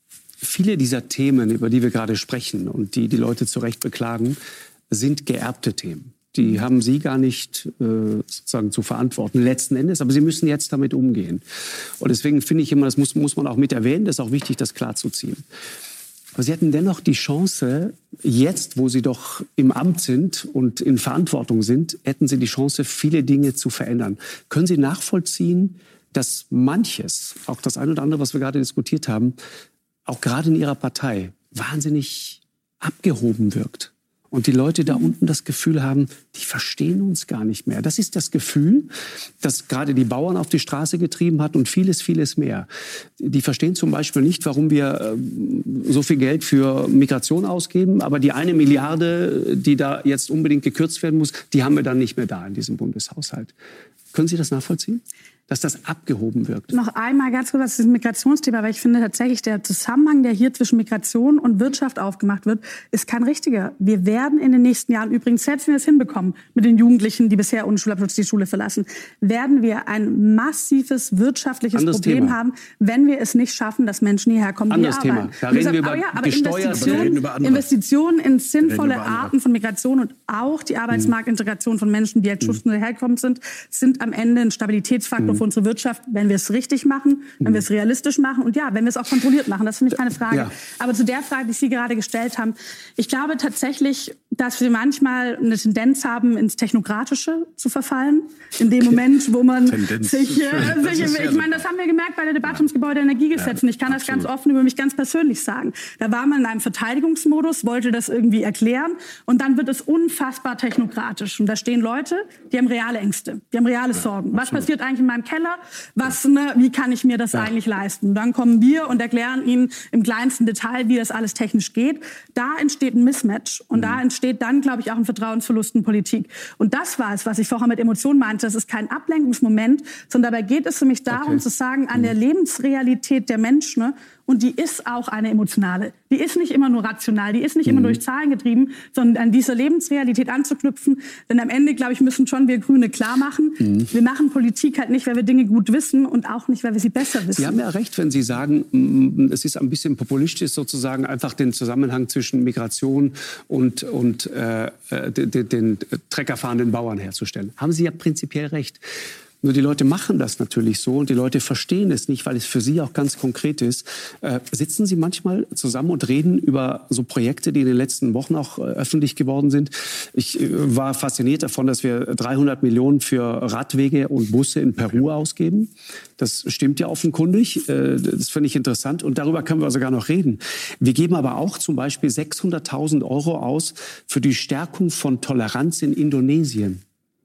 viele dieser Themen, über die wir gerade sprechen und die die Leute zu Recht beklagen, sind geerbte Themen. Die haben Sie gar nicht äh, sozusagen zu verantworten, letzten Endes. Aber Sie müssen jetzt damit umgehen. Und deswegen finde ich immer, das muss, muss man auch mit erwähnen, das ist auch wichtig, das klarzuziehen. Aber Sie hatten dennoch die Chance, jetzt, wo Sie doch im Amt sind und in Verantwortung sind, hätten Sie die Chance, viele Dinge zu verändern. Können Sie nachvollziehen, dass manches, auch das eine oder andere, was wir gerade diskutiert haben, auch gerade in Ihrer Partei wahnsinnig abgehoben wirkt? Und die Leute da unten das Gefühl haben, die verstehen uns gar nicht mehr. Das ist das Gefühl, das gerade die Bauern auf die Straße getrieben hat und vieles, vieles mehr. Die verstehen zum Beispiel nicht, warum wir so viel Geld für Migration ausgeben, aber die eine Milliarde, die da jetzt unbedingt gekürzt werden muss, die haben wir dann nicht mehr da in diesem Bundeshaushalt. Können Sie das nachvollziehen? Dass das abgehoben wirkt. Noch einmal ganz kurz was zum Migrationsthema, weil ich finde tatsächlich, der Zusammenhang, der hier zwischen Migration und Wirtschaft aufgemacht wird, ist kein richtiger. Wir werden in den nächsten Jahren, übrigens selbst wenn wir es hinbekommen, mit den Jugendlichen, die bisher ohne Schulabschluss die Schule verlassen, werden wir ein massives wirtschaftliches Anderes Problem Thema. haben, wenn wir es nicht schaffen, dass Menschen hierher kommen, die arbeiten. Thema. Da reden wir über aber ja, aber gesteuert, Investitionen, über Investitionen in sinnvolle Arten von Migration und auch die Arbeitsmarktintegration von Menschen, die als Schuften hergekommen sind, sind am Ende ein Stabilitätsfaktor mhm. für unsere Wirtschaft, wenn wir es richtig machen, wenn mhm. wir es realistisch machen und ja, wenn wir es auch kontrolliert machen. Das finde ich keine Frage. Ja. Aber zu der Frage, die Sie gerade gestellt haben, ich glaube tatsächlich, dass wir manchmal eine Tendenz haben, ins Technokratische zu verfallen. In dem Moment, wo man Tendenz. sich... Äh, sich ich meine, das haben wir gemerkt bei der Debatte ja. ums Gebäudeenergiegesetz. Ja, und ich kann absolut. das ganz offen über mich ganz persönlich sagen. Da war man in einem Verteidigungsmodus, wollte das irgendwie erklären und dann wird es unfassbar technokratisch. Und da stehen Leute, die haben reale Ängste, die haben reale Sorgen. Ja, Was passiert eigentlich in meinem Keller? Was, ne, wie kann ich mir das ja. eigentlich leisten? Und dann kommen wir und erklären Ihnen im kleinsten Detail, wie das alles technisch geht. Da entsteht ein Mismatch und mhm. da entsteht dann, glaube ich, auch ein Vertrauensverlust in Politik. Und das war es, was ich vorher mit Emotionen meinte. Das ist kein Ablenkungsmoment, sondern dabei geht es für mich darum, okay. zu sagen, an mhm. der Lebensrealität der Menschen, ne, und die ist auch eine emotionale. Die ist nicht immer nur rational, die ist nicht mhm. immer durch Zahlen getrieben, sondern an dieser Lebensrealität anzuknüpfen. Denn am Ende, glaube ich, müssen schon wir Grüne klar machen, mhm. wir machen Politik halt nicht, weil wir Dinge gut wissen und auch nicht, weil wir sie besser wissen. Sie haben ja recht, wenn Sie sagen, es ist ein bisschen populistisch sozusagen, einfach den Zusammenhang zwischen Migration und, und äh, den, den treckerfahrenden Bauern herzustellen. Haben Sie ja prinzipiell recht. Nur die Leute machen das natürlich so und die Leute verstehen es nicht, weil es für sie auch ganz konkret ist. Äh, sitzen Sie manchmal zusammen und reden über so Projekte, die in den letzten Wochen auch äh, öffentlich geworden sind? Ich äh, war fasziniert davon, dass wir dreihundert Millionen für Radwege und Busse in Peru ausgeben. Das stimmt ja offenkundig. Äh, das finde ich interessant und darüber können wir sogar noch reden. Wir geben aber auch zum Beispiel sechshunderttausend Euro aus für die Stärkung von Toleranz in Indonesien.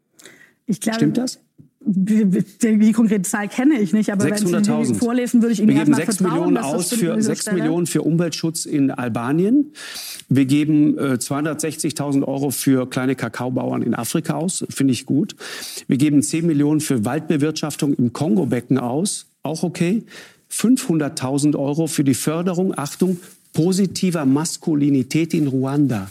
Ich glaube, stimmt das? Die, die konkrete Zahl kenne ich nicht, aber wenn Sie die vorlesen, würde ich Ihnen erstmal vertrauen, dass das stimmt. Wir geben sechs Millionen für Umweltschutz in Albanien. Wir geben äh, zweihundertsechzigtausend Euro für kleine Kakaobauern in Afrika aus. Finde ich gut. Wir geben zehn Millionen für Waldbewirtschaftung im Kongo-Becken aus. Auch okay. fünfhunderttausend Euro für die Förderung, Achtung, positiver Maskulinität in Ruanda.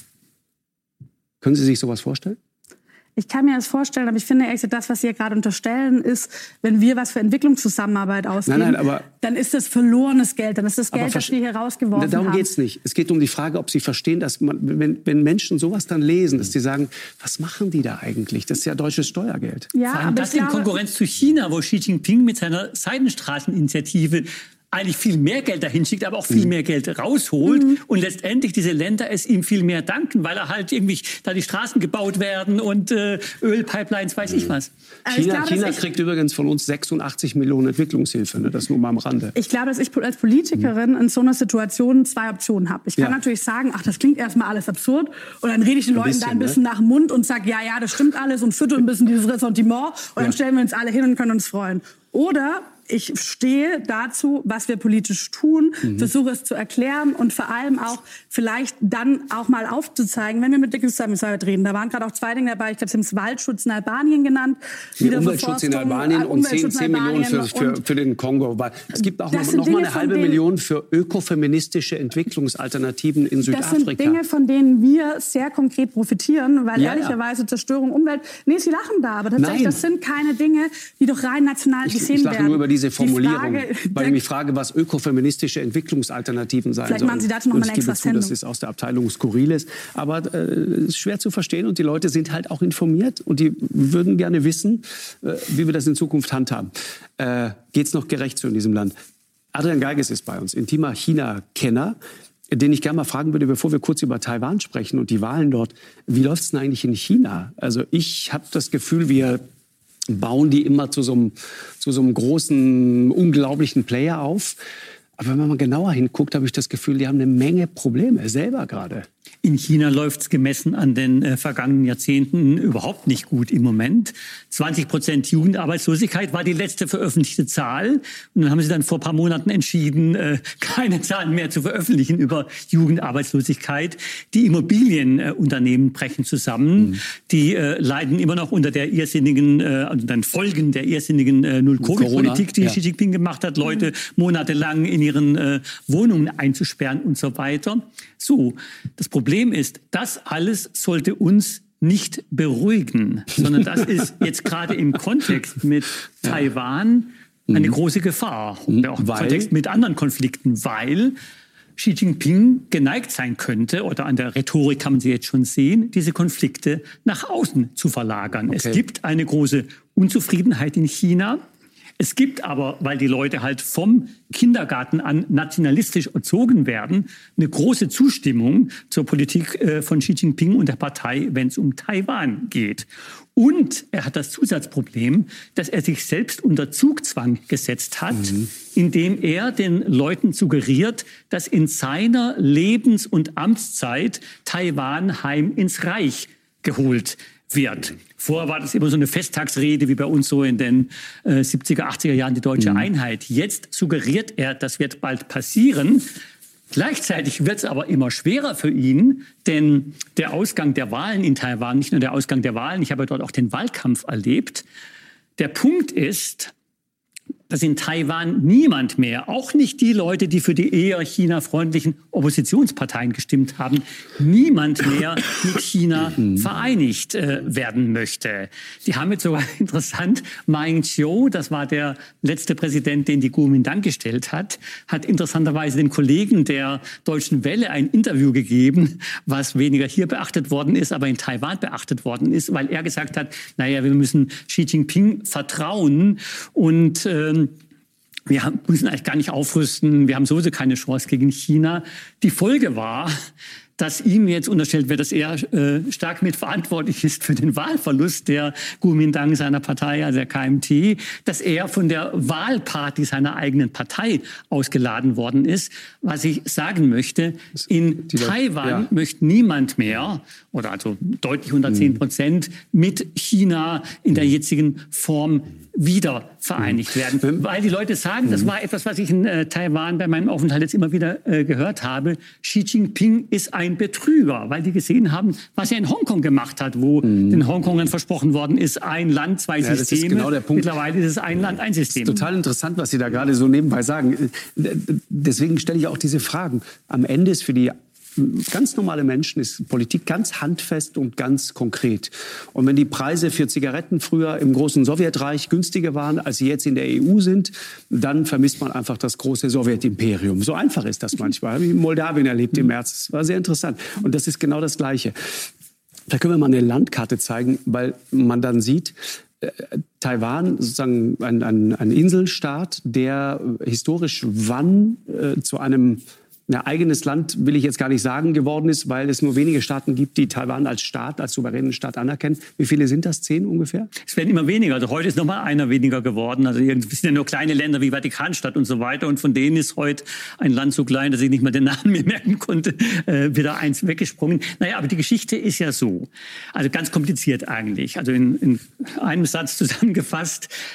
Können Sie sich sowas vorstellen? Ich kann mir das vorstellen, aber ich finde, ehrlich gesagt, das, was Sie ja gerade unterstellen, ist, wenn wir was für Entwicklungszusammenarbeit ausgeben, nein, nein, aber, dann ist das verlorenes Geld, dann ist das Geld, das wir hier rausgeworfen haben. Darum geht es nicht. Es geht um die Frage, ob Sie verstehen, dass man, wenn, wenn Menschen sowas dann lesen, dass sie sagen, was machen die da eigentlich? Das ist ja deutsches Steuergeld. Ja, Vor allem aber das in Konkurrenz zu China, wo Xi Jinping mit seiner Seidenstraßeninitiative eigentlich viel mehr Geld dahin schickt, aber auch viel mehr Geld rausholt mhm. und letztendlich diese Länder es ihm viel mehr danken, weil er halt irgendwie da die Straßen gebaut werden und äh, Ölpipelines, weiß mhm. ich was. Also China, ich glaub, China kriegt übrigens von uns sechsundachtzig Millionen Entwicklungshilfe, ne? Das nur mal am Rande. Ich glaube, dass ich als Politikerin mhm. in so einer Situation zwei Optionen habe. Ich kann ja. natürlich sagen, ach, das klingt erstmal alles absurd und dann rede ich den ein Leuten bisschen, da ein bisschen ne? nach dem Mund und sage, ja, ja, das stimmt alles und füttere ein bisschen dieses Ressentiment und ja. dann stellen wir uns alle hin und können uns freuen. Oder ich stehe dazu, was wir politisch tun, mhm. versuche es zu erklären und vor allem auch vielleicht dann auch mal aufzuzeigen, wenn wir mit Digital Summit reden. Da waren gerade auch zwei Dinge dabei. Ich glaube, Sie haben es Waldschutz in Albanien genannt. Umweltschutz in Albanien und zehn, zehn Millionen für, für, für den Kongo. Es gibt auch noch, noch mal eine halbe Million für ökofeministische Entwicklungsalternativen in Südafrika. Das sind Dinge, von denen wir sehr konkret profitieren, weil ja, ehrlicherweise ja. Zerstörung, Umwelt, nee, Sie lachen da, aber tatsächlich, Nein. das sind keine Dinge, die doch rein national gesehen werden. Ich lache nur über diese Formulierung, die Frage, weil ich mich frage, was ökofeministische Entwicklungsalternativen sein sollen. Vielleicht machen Sie dazu noch mal eine extra Sendung. Das ist aus der Abteilung Skurriles, aber es äh, ist schwer zu verstehen und die Leute sind halt auch informiert und die würden gerne wissen, äh, wie wir das in Zukunft handhaben. Äh, Geht es noch gerecht zu in diesem Land? Adrian Geiges ist bei uns, intimer China-Kenner, den ich gerne mal fragen würde, bevor wir kurz über Taiwan sprechen und die Wahlen dort. Wie läuft es denn eigentlich in China? Also ich habe das Gefühl, wir bauen die immer zu so einem, zu so einem großen, unglaublichen Player auf. Aber wenn man mal genauer hinguckt, habe ich das Gefühl, die haben eine Menge Probleme selber gerade. In China läuft es gemessen an den äh, vergangenen Jahrzehnten überhaupt nicht gut im Moment. zwanzig Prozent Jugendarbeitslosigkeit war die letzte veröffentlichte Zahl. Und dann haben sie dann vor ein paar Monaten entschieden, äh, keine Zahlen mehr zu veröffentlichen über Jugendarbeitslosigkeit. Die Immobilienunternehmen äh, brechen zusammen. Mhm. Die äh, leiden immer noch unter der irrsinnigen, äh, also den Folgen der irrsinnigen äh, Null-Covid-Politik, die ja. Xi Jinping gemacht hat, Leute mhm. monatelang in ihren äh, Wohnungen einzusperren und so weiter. So, das Problem ist, das alles sollte uns nicht beruhigen, sondern das ist jetzt gerade im Kontext mit Taiwan eine große Gefahr. Und auch im weil? Kontext mit anderen Konflikten, weil Xi Jinping geneigt sein könnte, oder an der Rhetorik kann man sie jetzt schon sehen, diese Konflikte nach außen zu verlagern. Okay. Es gibt eine große Unzufriedenheit in China. Es gibt aber, weil die Leute halt vom Kindergarten an nationalistisch erzogen werden, eine große Zustimmung zur Politik von Xi Jinping und der Partei, wenn es um Taiwan geht. Und er hat das Zusatzproblem, dass er sich selbst unter Zugzwang gesetzt hat, mhm. indem er den Leuten suggeriert, dass in seiner Lebens- und Amtszeit Taiwan heim ins Reich geholt wird. Vorher war das immer so eine Festtagsrede, wie bei uns so in den äh, siebziger, achtziger Jahren die deutsche mhm. Einheit. Jetzt suggeriert er, das wird bald passieren. Gleichzeitig wird es aber immer schwerer für ihn, denn der Ausgang der Wahlen in Taiwan, nicht nur der Ausgang der Wahlen, ich habe dort auch den Wahlkampf erlebt. Der Punkt ist, dass in Taiwan niemand mehr, auch nicht die Leute, die für die eher China-freundlichen Oppositionsparteien gestimmt haben, niemand mehr mit China vereinigt äh, werden möchte. Die haben jetzt sogar interessant, Ma Ying-jeou, das war der letzte Präsident, den die Kuomintang gestellt hat, hat interessanterweise den Kollegen der Deutschen Welle ein Interview gegeben, was weniger hier beachtet worden ist, aber in Taiwan beachtet worden ist, weil er gesagt hat, naja, wir müssen Xi Jinping vertrauen und äh, wir haben, müssen eigentlich gar nicht aufrüsten, wir haben sowieso keine Chance gegen China. Die Folge war, dass ihm jetzt unterstellt wird, dass er äh, stark mitverantwortlich ist für den Wahlverlust der Kuomintang seiner Partei, also der K M T, dass er von der Wahlparty seiner eigenen Partei ausgeladen worden ist. Was ich sagen möchte, in Die Taiwan ja. möchte niemand mehr, oder also deutlich unter zehn Prozent, mit China in der jetzigen Form wieder vereinigt werden. Weil die Leute sagen, das war etwas, was ich in äh, Taiwan bei meinem Aufenthalt jetzt immer wieder äh, gehört habe, Xi Jinping ist ein Betrüger, weil die gesehen haben, was er in Hongkong gemacht hat, wo mhm. den Hongkongern versprochen worden ist, ein Land, zwei ja, Systeme. Das ist genau der Punkt. Mittlerweile ist es ein Land, ein System. Das ist total interessant, was Sie da gerade so nebenbei sagen. Deswegen stelle ich auch diese Fragen. Am Ende ist für die ganz normale Menschen ist Politik ganz handfest und ganz konkret. Und wenn die Preise für Zigaretten früher im großen Sowjetreich günstiger waren, als sie jetzt in der E U sind, dann vermisst man einfach das große Sowjetimperium. So einfach ist das manchmal. Habe ich in Moldawien erlebt im März. Das war sehr interessant. Und das ist genau das Gleiche. Da können wir mal eine Landkarte zeigen, weil man dann sieht, äh, Taiwan, sozusagen ein, ein, ein Inselstaat, der historisch wann äh, zu einem ein eigenes Land, will ich jetzt gar nicht sagen, geworden ist, weil es nur wenige Staaten gibt, die Taiwan als Staat, als souveränen Staat anerkennen. Wie viele sind das? Zehn ungefähr? Es werden immer weniger. Also heute ist noch mal einer weniger geworden. Also es sind ja nur kleine Länder wie Vatikanstadt und so weiter. Und von denen ist heute ein Land so klein, dass ich nicht mal den Namen mehr merken konnte, äh, wieder eins weggesprungen. Naja, aber die Geschichte ist ja so. Also ganz kompliziert eigentlich. Also in, in einem Satz zusammengefasst.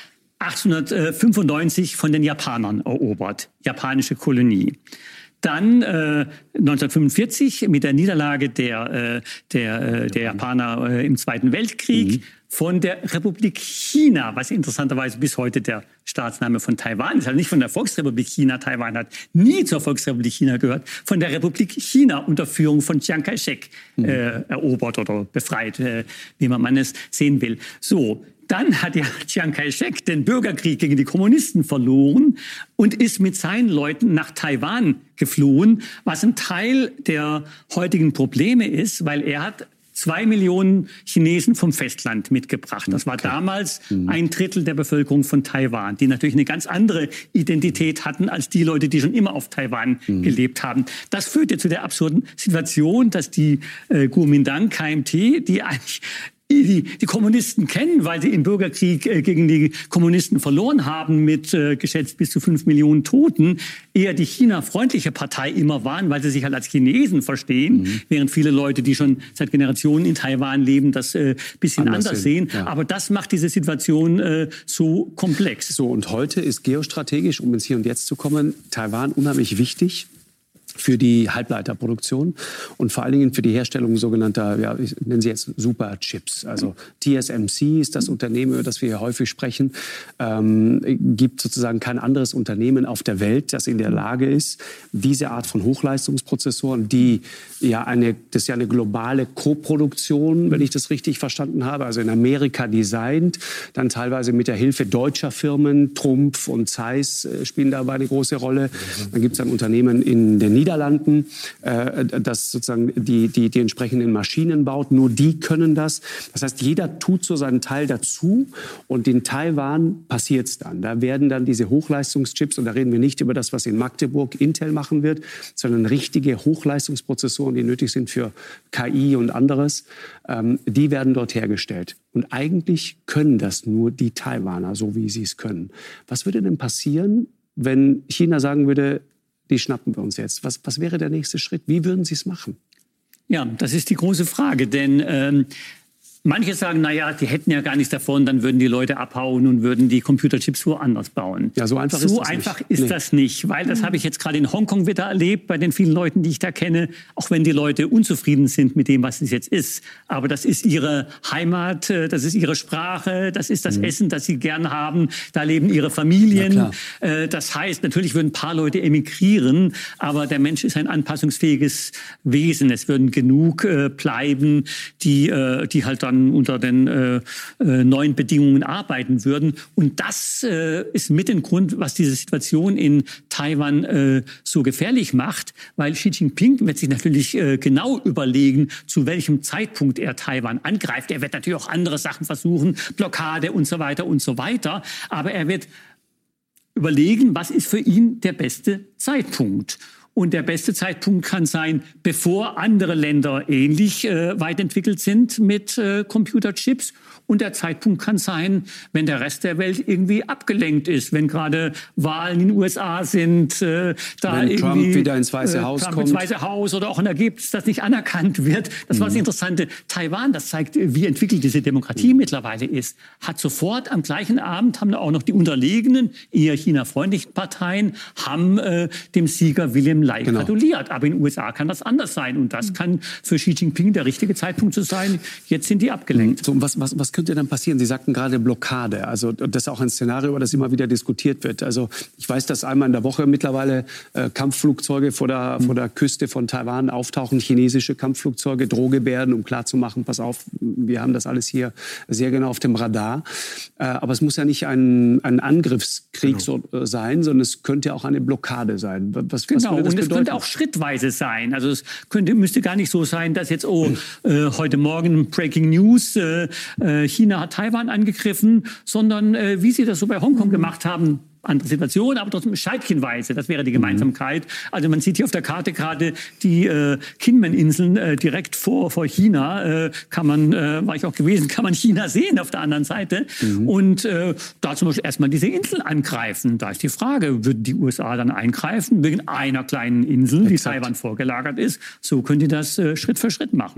achtzehnhundertfünfundneunzig von den Japanern erobert, japanische Kolonie. Dann äh, neunzehnhundertfünfundvierzig mit der Niederlage der, äh, der, äh, der Japaner äh, im Zweiten Weltkrieg mhm. von der Republik China, was interessanterweise bis heute der Staatsname von Taiwan ist, also nicht von der Volksrepublik China. Taiwan hat nie zur Volksrepublik China gehört, von der Republik China unter Führung von Chiang Kai-shek mhm. äh, erobert oder befreit, äh, wie man es sehen will. So. Dann hat ja Chiang Kai-shek den Bürgerkrieg gegen die Kommunisten verloren und ist mit seinen Leuten nach Taiwan geflohen, was ein Teil der heutigen Probleme ist, weil er hat zwei Millionen Chinesen vom Festland mitgebracht. Das war okay. damals mhm. ein Drittel der Bevölkerung von Taiwan, die natürlich eine ganz andere Identität hatten als die Leute, die schon immer auf Taiwan mhm. gelebt haben. Das führte zu der absurden Situation, dass die äh, Kuomintang, K M T, die eigentlich Die, die Kommunisten kennen, weil sie im Bürgerkrieg äh, gegen die Kommunisten verloren haben mit äh, geschätzt bis zu fünf Millionen Toten, eher die China-freundliche Partei immer waren, weil sie sich halt als Chinesen verstehen, mhm. während viele Leute, die schon seit Generationen in Taiwan leben, das äh, bisschen anders, anders sehen. Ja. Aber das macht diese Situation äh, so komplex. So, und heute ist geostrategisch, um ins Hier und Jetzt zu kommen, Taiwan unheimlich wichtig für die Halbleiterproduktion und vor allen Dingen für die Herstellung sogenannter, ja, ich nenne sie jetzt Superchips. Also T S M C ist das Unternehmen, über das wir hier häufig sprechen. Ähm, gibt sozusagen kein anderes Unternehmen auf der Welt, das in der Lage ist, diese Art von Hochleistungsprozessoren, die ja eine, das ist ja eine globale Koproduktion, wenn ich das richtig verstanden habe, also in Amerika designt, dann teilweise mit der Hilfe deutscher Firmen, Trumpf und Zeiss äh, spielen dabei eine große Rolle. Dann gibt es ein Unternehmen in den Niederlanden, äh, das sozusagen die, die, die entsprechenden Maschinen baut. Nur die können das. Das heißt, jeder tut so seinen Teil dazu. Und in Taiwan passiert es dann. Da werden dann diese Hochleistungschips, und da reden wir nicht über das, was in Magdeburg Intel machen wird, sondern richtige Hochleistungsprozessoren, die nötig sind für K I und anderes, ähm, die werden dort hergestellt. Und eigentlich können das nur die Taiwaner, so wie sie es können. Was würde denn passieren, wenn China sagen würde, die schnappen wir uns jetzt? Was, was wäre der nächste Schritt? Wie würden Sie es machen? Ja, das ist die große Frage, denn ähm, manche sagen, naja, die hätten ja gar nichts davon, dann würden die Leute abhauen und würden die Computerchips woanders bauen. Ja, so einfach so ist das einfach nicht. ist Nee. das nicht, weil das habe ich jetzt gerade in Hongkong wieder erlebt, bei den vielen Leuten, die ich da kenne, auch wenn die Leute unzufrieden sind mit dem, was es jetzt ist. Aber das ist ihre Heimat, das ist ihre Sprache, das ist das mhm. Essen, das sie gern haben, da leben ihre Familien. Das heißt, natürlich würden ein paar Leute emigrieren, aber der Mensch ist ein anpassungsfähiges Wesen. Es würden genug äh, bleiben, die, äh, die halt dann unter den äh, äh, neuen Bedingungen arbeiten würden. Und das äh, ist mit ein Grund, was diese Situation in Taiwan äh, so gefährlich macht, weil Xi Jinping wird sich natürlich äh, genau überlegen, zu welchem Zeitpunkt er Taiwan angreift. Er wird natürlich auch andere Sachen versuchen, Blockade und so weiter und so weiter. Aber er wird überlegen, was ist für ihn der beste Zeitpunkt. Und der beste Zeitpunkt kann sein, bevor andere Länder ähnlich äh, weit entwickelt sind mit äh, Computerchips. Und der Zeitpunkt kann sein, wenn der Rest der Welt irgendwie abgelenkt ist, wenn gerade Wahlen in den U S A sind, äh, da wenn irgendwie Trump wieder ins Weiße äh, Haus Trump kommt. ins Weiße Haus oder auch ein Ergebnis, das nicht anerkannt wird. Das war das Interessante. Taiwan, das zeigt, wie entwickelt diese Demokratie mhm. mittlerweile ist, hat sofort am gleichen Abend haben auch noch die unterlegenen, eher China-freundlichen Parteien, haben äh, dem Sieger William Lai genau. gratuliert. Aber in den U S A kann das anders sein. Und das kann für Xi Jinping der richtige Zeitpunkt zu sein. Jetzt sind die abgelenkt. So, was, was, was könnte dann passieren? Sie sagten gerade Blockade. Also das ist auch ein Szenario, über das immer wieder diskutiert wird. Also ich weiß, dass einmal in der Woche mittlerweile äh, Kampfflugzeuge vor der, mhm. vor der Küste von Taiwan auftauchen, chinesische Kampfflugzeuge, Drohgebärden, um klarzumachen, pass auf, wir haben das alles hier sehr genau auf dem Radar. Äh, aber es muss ja nicht ein, ein Angriffskrieg genau. so, äh, sein, sondern es könnte auch eine Blockade sein. Was, genau, was würde das und es bedeuten? könnte auch schrittweise sein. Also es könnte, müsste gar nicht so sein, dass jetzt, oh, äh, heute Morgen Breaking News, äh, China hat Taiwan angegriffen, sondern äh, wie sie das so bei Hongkong gemacht haben, andere Situation, aber trotzdem scheibchenweise. Das wäre die Gemeinsamkeit. Also man sieht hier auf der Karte gerade die äh, Kinmen-Inseln äh, direkt vor, vor China. Äh, kann man, äh, war ich auch gewesen, kann man China sehen auf der anderen Seite. Mhm. Und äh, da zum Beispiel erstmal diese Inseln angreifen. Da ist die Frage, würden die U S A dann eingreifen wegen einer kleinen Insel, die Exakt. Taiwan vorgelagert ist? So können die das äh, Schritt für Schritt machen.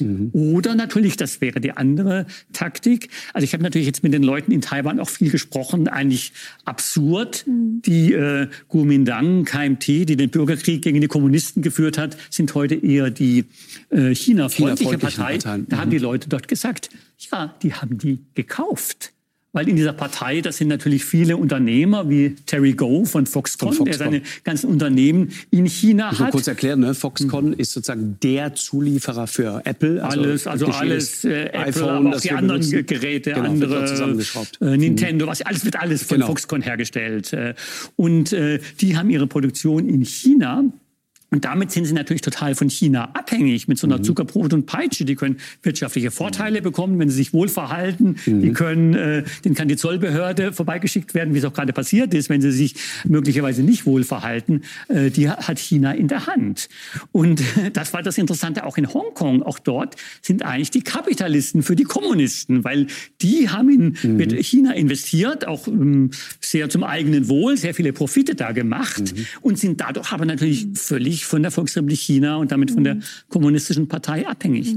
Mhm. Oder natürlich, das wäre die andere Taktik. Also ich habe natürlich jetzt mit den Leuten in Taiwan auch viel gesprochen, eigentlich absurd. Mhm. Die äh, Kuomintang, K M T, die den Bürgerkrieg gegen die Kommunisten geführt hat, sind heute eher die äh, China-freundliche Partei. Parteien. Da mhm. haben die Leute dort gesagt, ja, die haben die gekauft. Weil in dieser Partei, das sind natürlich viele Unternehmer, wie Terry Gou von Foxconn, von Foxconn. der seine ganzen Unternehmen in China hat. Ich muss kurz erklären, ne? Foxconn mhm. ist sozusagen der Zulieferer für Apple. Also alles, also alles, äh, Apple, iPhone, aber auch die anderen benutzen. Geräte, genau, andere, zusammengeschraubt. Äh, Nintendo, mhm. was, alles wird alles von genau. Foxconn hergestellt. Und äh, die haben ihre Produktion in China. Und damit sind sie natürlich total von China abhängig mit so einer mhm. Zuckerbrot und Peitsche. Die können wirtschaftliche Vorteile mhm. bekommen, wenn sie sich wohl verhalten. Mhm. Die können, äh, denen kann die Zollbehörde vorbeigeschickt werden, wie es auch gerade passiert ist, wenn sie sich möglicherweise nicht wohl verhalten. Äh, die hat China in der Hand. Und äh, das war das Interessante auch in Hongkong. Auch dort sind eigentlich die Kapitalisten für die Kommunisten, weil die haben in mhm. mit China investiert, auch ähm, sehr zum eigenen Wohl, sehr viele Profite da gemacht mhm. und sind dadurch aber natürlich völlig von der Volksrepublik China und damit von der kommunistischen Partei abhängig.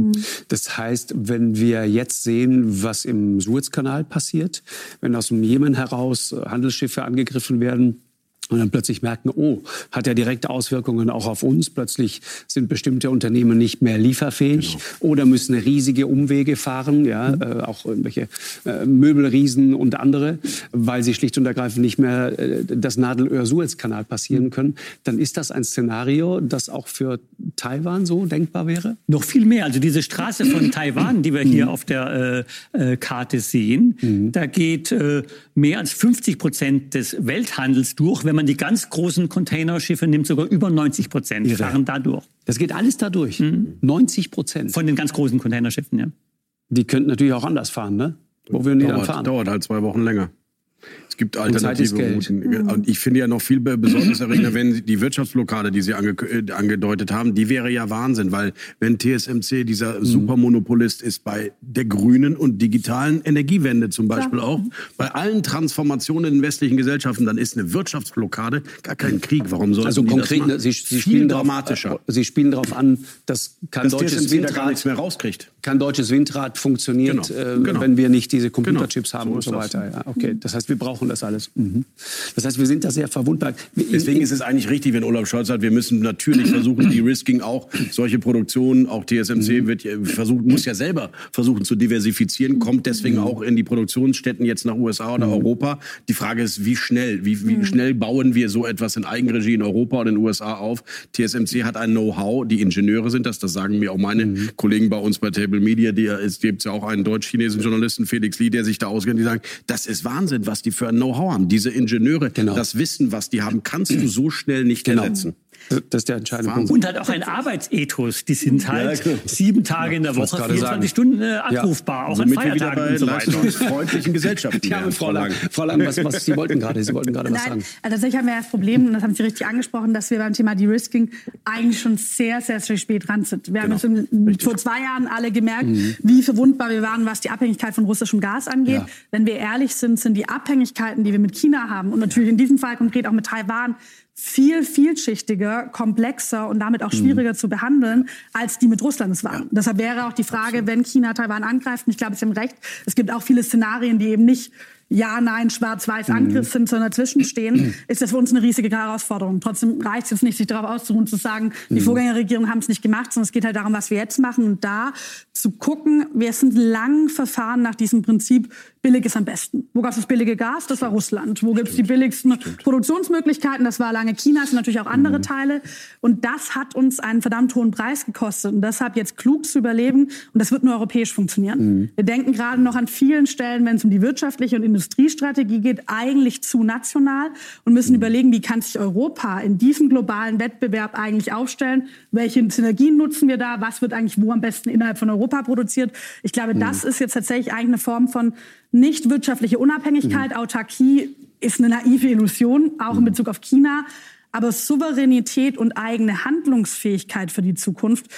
Das heißt, wenn wir jetzt sehen, was im Suezkanal passiert, wenn aus dem Jemen heraus Handelsschiffe angegriffen werden, und dann plötzlich merken, oh, hat ja direkte Auswirkungen auch auf uns. Plötzlich sind bestimmte Unternehmen nicht mehr lieferfähig genau. oder müssen riesige Umwege fahren, ja, mhm. äh, auch irgendwelche äh, Möbelriesen und andere, weil sie schlicht und ergreifend nicht mehr äh, das Nadelöhr-Suezkanal passieren können. Dann ist das ein Szenario, das auch für Taiwan so denkbar wäre? Noch viel mehr. Also diese Straße von Taiwan, die wir hier mhm. auf der äh, äh, Karte sehen, mhm. da geht äh, mehr als fünfzig Prozent des Welthandels durch. Wenn man die ganz großen Containerschiffe nimmt, sogar über neunzig Prozent fahren da durch. Das geht alles da durch? Mhm. neunzig Prozent? Von den ganz großen Containerschiffen, ja. Die könnten natürlich auch anders fahren, ne? Wo wir nicht dann fahren. Dauert halt zwei Wochen länger. Es gibt alternative Routen. Und ich finde ja noch viel besorgniserregender, wenn die Wirtschaftsblockade, die Sie ange angedeutet haben, die wäre ja Wahnsinn, weil wenn T S M C dieser mhm. Supermonopolist ist bei der grünen und digitalen Energiewende zum Beispiel ja. auch, bei allen Transformationen in westlichen Gesellschaften, dann ist eine Wirtschaftsblockade gar kein Krieg. Warum soll also konkret, das machen? Sie, Sie spielen dramatischer. Drauf, Sie spielen darauf an, dass kein dass deutsches Windrad gar nichts mehr rauskriegt. Kein deutsches Windrad funktioniert, genau. Äh, genau. wenn wir nicht diese Computerchips genau. haben so und so weiter. Ja, okay, das heißt, wir brauchen das alles. Mhm. Das heißt, wir sind da sehr verwundbar. Deswegen ist es eigentlich richtig, wenn Olaf Scholz sagt, wir müssen natürlich versuchen, De-Risking auch solche Produktionen, auch T S M C mhm. wird versucht, muss ja selber versuchen zu diversifizieren, kommt deswegen mhm. auch in die Produktionsstätten jetzt nach U S A oder mhm. Europa. Die Frage ist, wie schnell, wie, wie mhm. schnell bauen wir so etwas in Eigenregie in Europa und in den U S A auf? T S M C hat ein Know-how, die Ingenieure sind das, das sagen mir auch meine mhm. Kollegen bei uns bei Table Media, die es gibt ja auch einen deutsch-chinesischen Journalisten, Felix Lee, der sich da auskennt, die sagen, das ist Wahnsinn, was die für ein Know-how haben. Diese Ingenieure, genau. das Wissen, was die haben, kannst du so schnell nicht genau. ersetzen. Das ist der entscheidende Punkt. Und halt auch ein Arbeitsethos. Die sind halt ja, sieben Tage in der Woche, vierundzwanzig Stunden äh, abrufbar, ja. auch an Feiertagen und so weiter. Freundlichen Gesellschaften. Ja, ja, Frau Lang, Frau Lang was, was Sie wollten gerade, Sie wollten gerade was sagen. Also tatsächlich haben wir das Problem, und das haben Sie richtig angesprochen, dass wir beim Thema De-Risking eigentlich schon sehr, sehr, sehr spät dran sind. Wir genau. haben uns vor zwei Jahren alle gemerkt, mhm. wie verwundbar wir waren, was die Abhängigkeit von russischem Gas angeht. Ja. Wenn wir ehrlich sind, sind die Abhängigkeiten, die wir mit China haben und natürlich in diesem Fall konkret auch mit Taiwan, viel vielschichtiger, komplexer und damit auch schwieriger mhm. zu behandeln, als die mit Russland es waren. Ja. Deshalb wäre auch die Frage, wenn China Taiwan angreift, und ich glaube, Sie haben recht, es gibt auch viele Szenarien, die eben nicht Ja, Nein, Schwarz-Weiß Angriff sind, sondern dazwischen stehen, ist das für uns eine riesige Herausforderung. Trotzdem reicht es jetzt nicht, sich darauf auszuruhen, zu sagen, die Vorgängerregierungen haben es nicht gemacht, sondern es geht halt darum, was wir jetzt machen. Und da zu gucken, wir sind lang verfahren nach diesem Prinzip, billig ist am besten. Wo gab es das billige Gas? Das war Russland. Wo gibt es die billigsten Stimmt. Produktionsmöglichkeiten? Das war lange China, es sind natürlich auch andere mhm. Teile. Und das hat uns einen verdammt hohen Preis gekostet. Und deshalb jetzt klug zu überleben, und das wird nur europäisch funktionieren. Mhm. Wir denken gerade noch an vielen Stellen, wenn es um die wirtschaftliche und Industriestrategie geht, eigentlich zu national und müssen mhm. überlegen, wie kann sich Europa in diesem globalen Wettbewerb eigentlich aufstellen? Welche Synergien nutzen wir da? Was wird eigentlich wo am besten innerhalb von Europa produziert? Ich glaube, mhm. das ist jetzt tatsächlich eigentlich eine Form von nicht wirtschaftliche Unabhängigkeit. Mhm. Autarkie ist eine naive Illusion, auch mhm. in Bezug auf China. Aber Souveränität und eigene Handlungsfähigkeit für die Zukunft,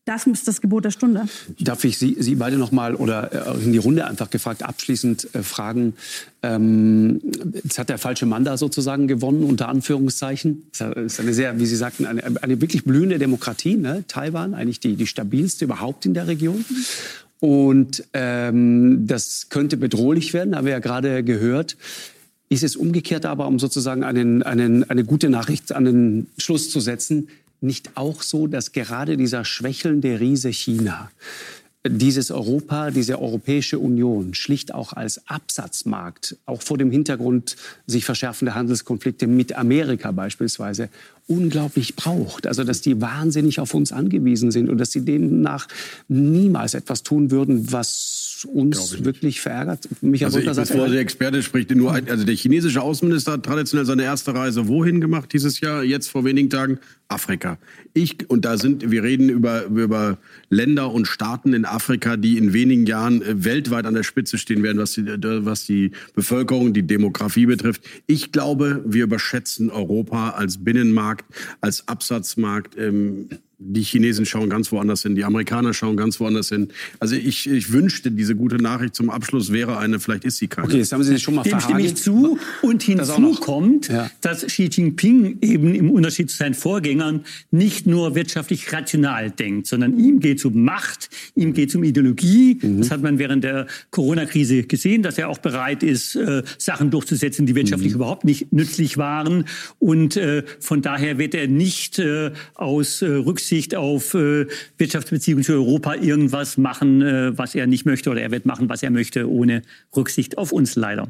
Das ist das Gebot der Stunde. Darf ich Sie, Sie beide noch mal oder in die Runde einfach gefragt abschließend äh, fragen, ähm, jetzt hat der falsche Mann da sozusagen gewonnen, unter Anführungszeichen. Das ist eine sehr, wie Sie sagten, eine, eine wirklich blühende Demokratie, ne? Taiwan, eigentlich die, die stabilste überhaupt in der Region. Und ähm, das könnte bedrohlich werden, haben wir ja gerade gehört. Ist es umgekehrt aber, um sozusagen einen, einen, eine gute Nachricht an den Schluss zu setzen, nicht auch so, dass gerade dieser schwächelnde Riese China dieses Europa, diese Europäische Union schlicht auch als Absatzmarkt, auch vor dem Hintergrund sich verschärfender Handelskonflikte mit Amerika beispielsweise, unglaublich braucht. Also dass die wahnsinnig auf uns angewiesen sind und dass sie demnach niemals etwas tun würden, was uns wirklich verärgert. Michael also ich, bevor der Experte spricht, nur ein, also der chinesische Außenminister hat traditionell seine erste Reise wohin gemacht dieses Jahr? Jetzt vor wenigen Tagen Afrika. Ich und da sind wir reden über über Länder und Staaten in Afrika, die in wenigen Jahren weltweit an der Spitze stehen werden, was die was die Bevölkerung, die Demografie betrifft. Ich glaube, wir überschätzen Europa als Binnenmarkt, als Absatzmarkt. Ähm, Die Chinesen schauen ganz woanders hin, die Amerikaner schauen ganz woanders hin. Also ich, ich wünschte, diese gute Nachricht zum Abschluss wäre eine, vielleicht ist sie keine. Okay, jetzt haben Sie sich schon mal Dem stimme ich verhagelt. zu. Und hinzu kommt, ja. dass Xi Jinping eben im Unterschied zu seinen Vorgängern nicht nur wirtschaftlich rational denkt, sondern ihm geht es um Macht, ihm geht es um Ideologie. Mhm. Das hat man während der Corona-Krise gesehen, dass er auch bereit ist, äh, Sachen durchzusetzen, die wirtschaftlich mhm. überhaupt nicht nützlich waren. Und äh, von daher wird er nicht äh, aus äh, Rücksicht auf äh, Wirtschaftsbeziehungen zu Europa irgendwas machen, äh, was er nicht möchte, oder er wird machen, was er möchte, ohne Rücksicht auf uns leider.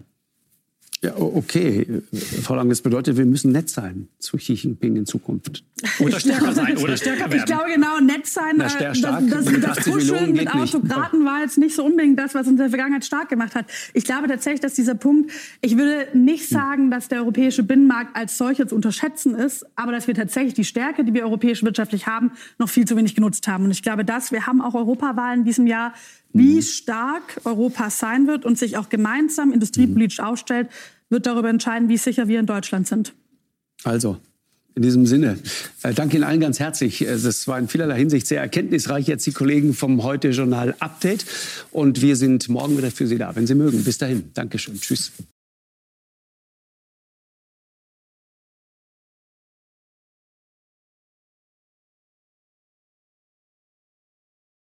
Ja, okay. Frau Lang, das bedeutet, wir müssen nett sein zu Xi Jinping in Zukunft. Oder stärker sein, oder stärker werden. Ich glaube genau, nett sein, Na, äh, stark, das, das, das Kuscheln mit Autokraten war jetzt nicht so unbedingt das, was uns in der Vergangenheit stark gemacht hat. Ich glaube tatsächlich, dass dieser Punkt, ich würde nicht sagen, dass der europäische Binnenmarkt als solcher zu unterschätzen ist, aber dass wir tatsächlich die Stärke, die wir europäisch wirtschaftlich haben, noch viel zu wenig genutzt haben. Und ich glaube, dass wir haben auch Europawahlen in diesem Jahr, wie stark Europa sein wird und sich auch gemeinsam industriepolitisch aufstellt, wird darüber entscheiden, wie sicher wir in Deutschland sind. Also, in diesem Sinne, äh, danke Ihnen allen ganz herzlich. Das war in vielerlei Hinsicht sehr erkenntnisreich. Jetzt die Kollegen vom Heute-Journal Update. Und wir sind morgen wieder für Sie da, wenn Sie mögen. Bis dahin. Dankeschön. Tschüss.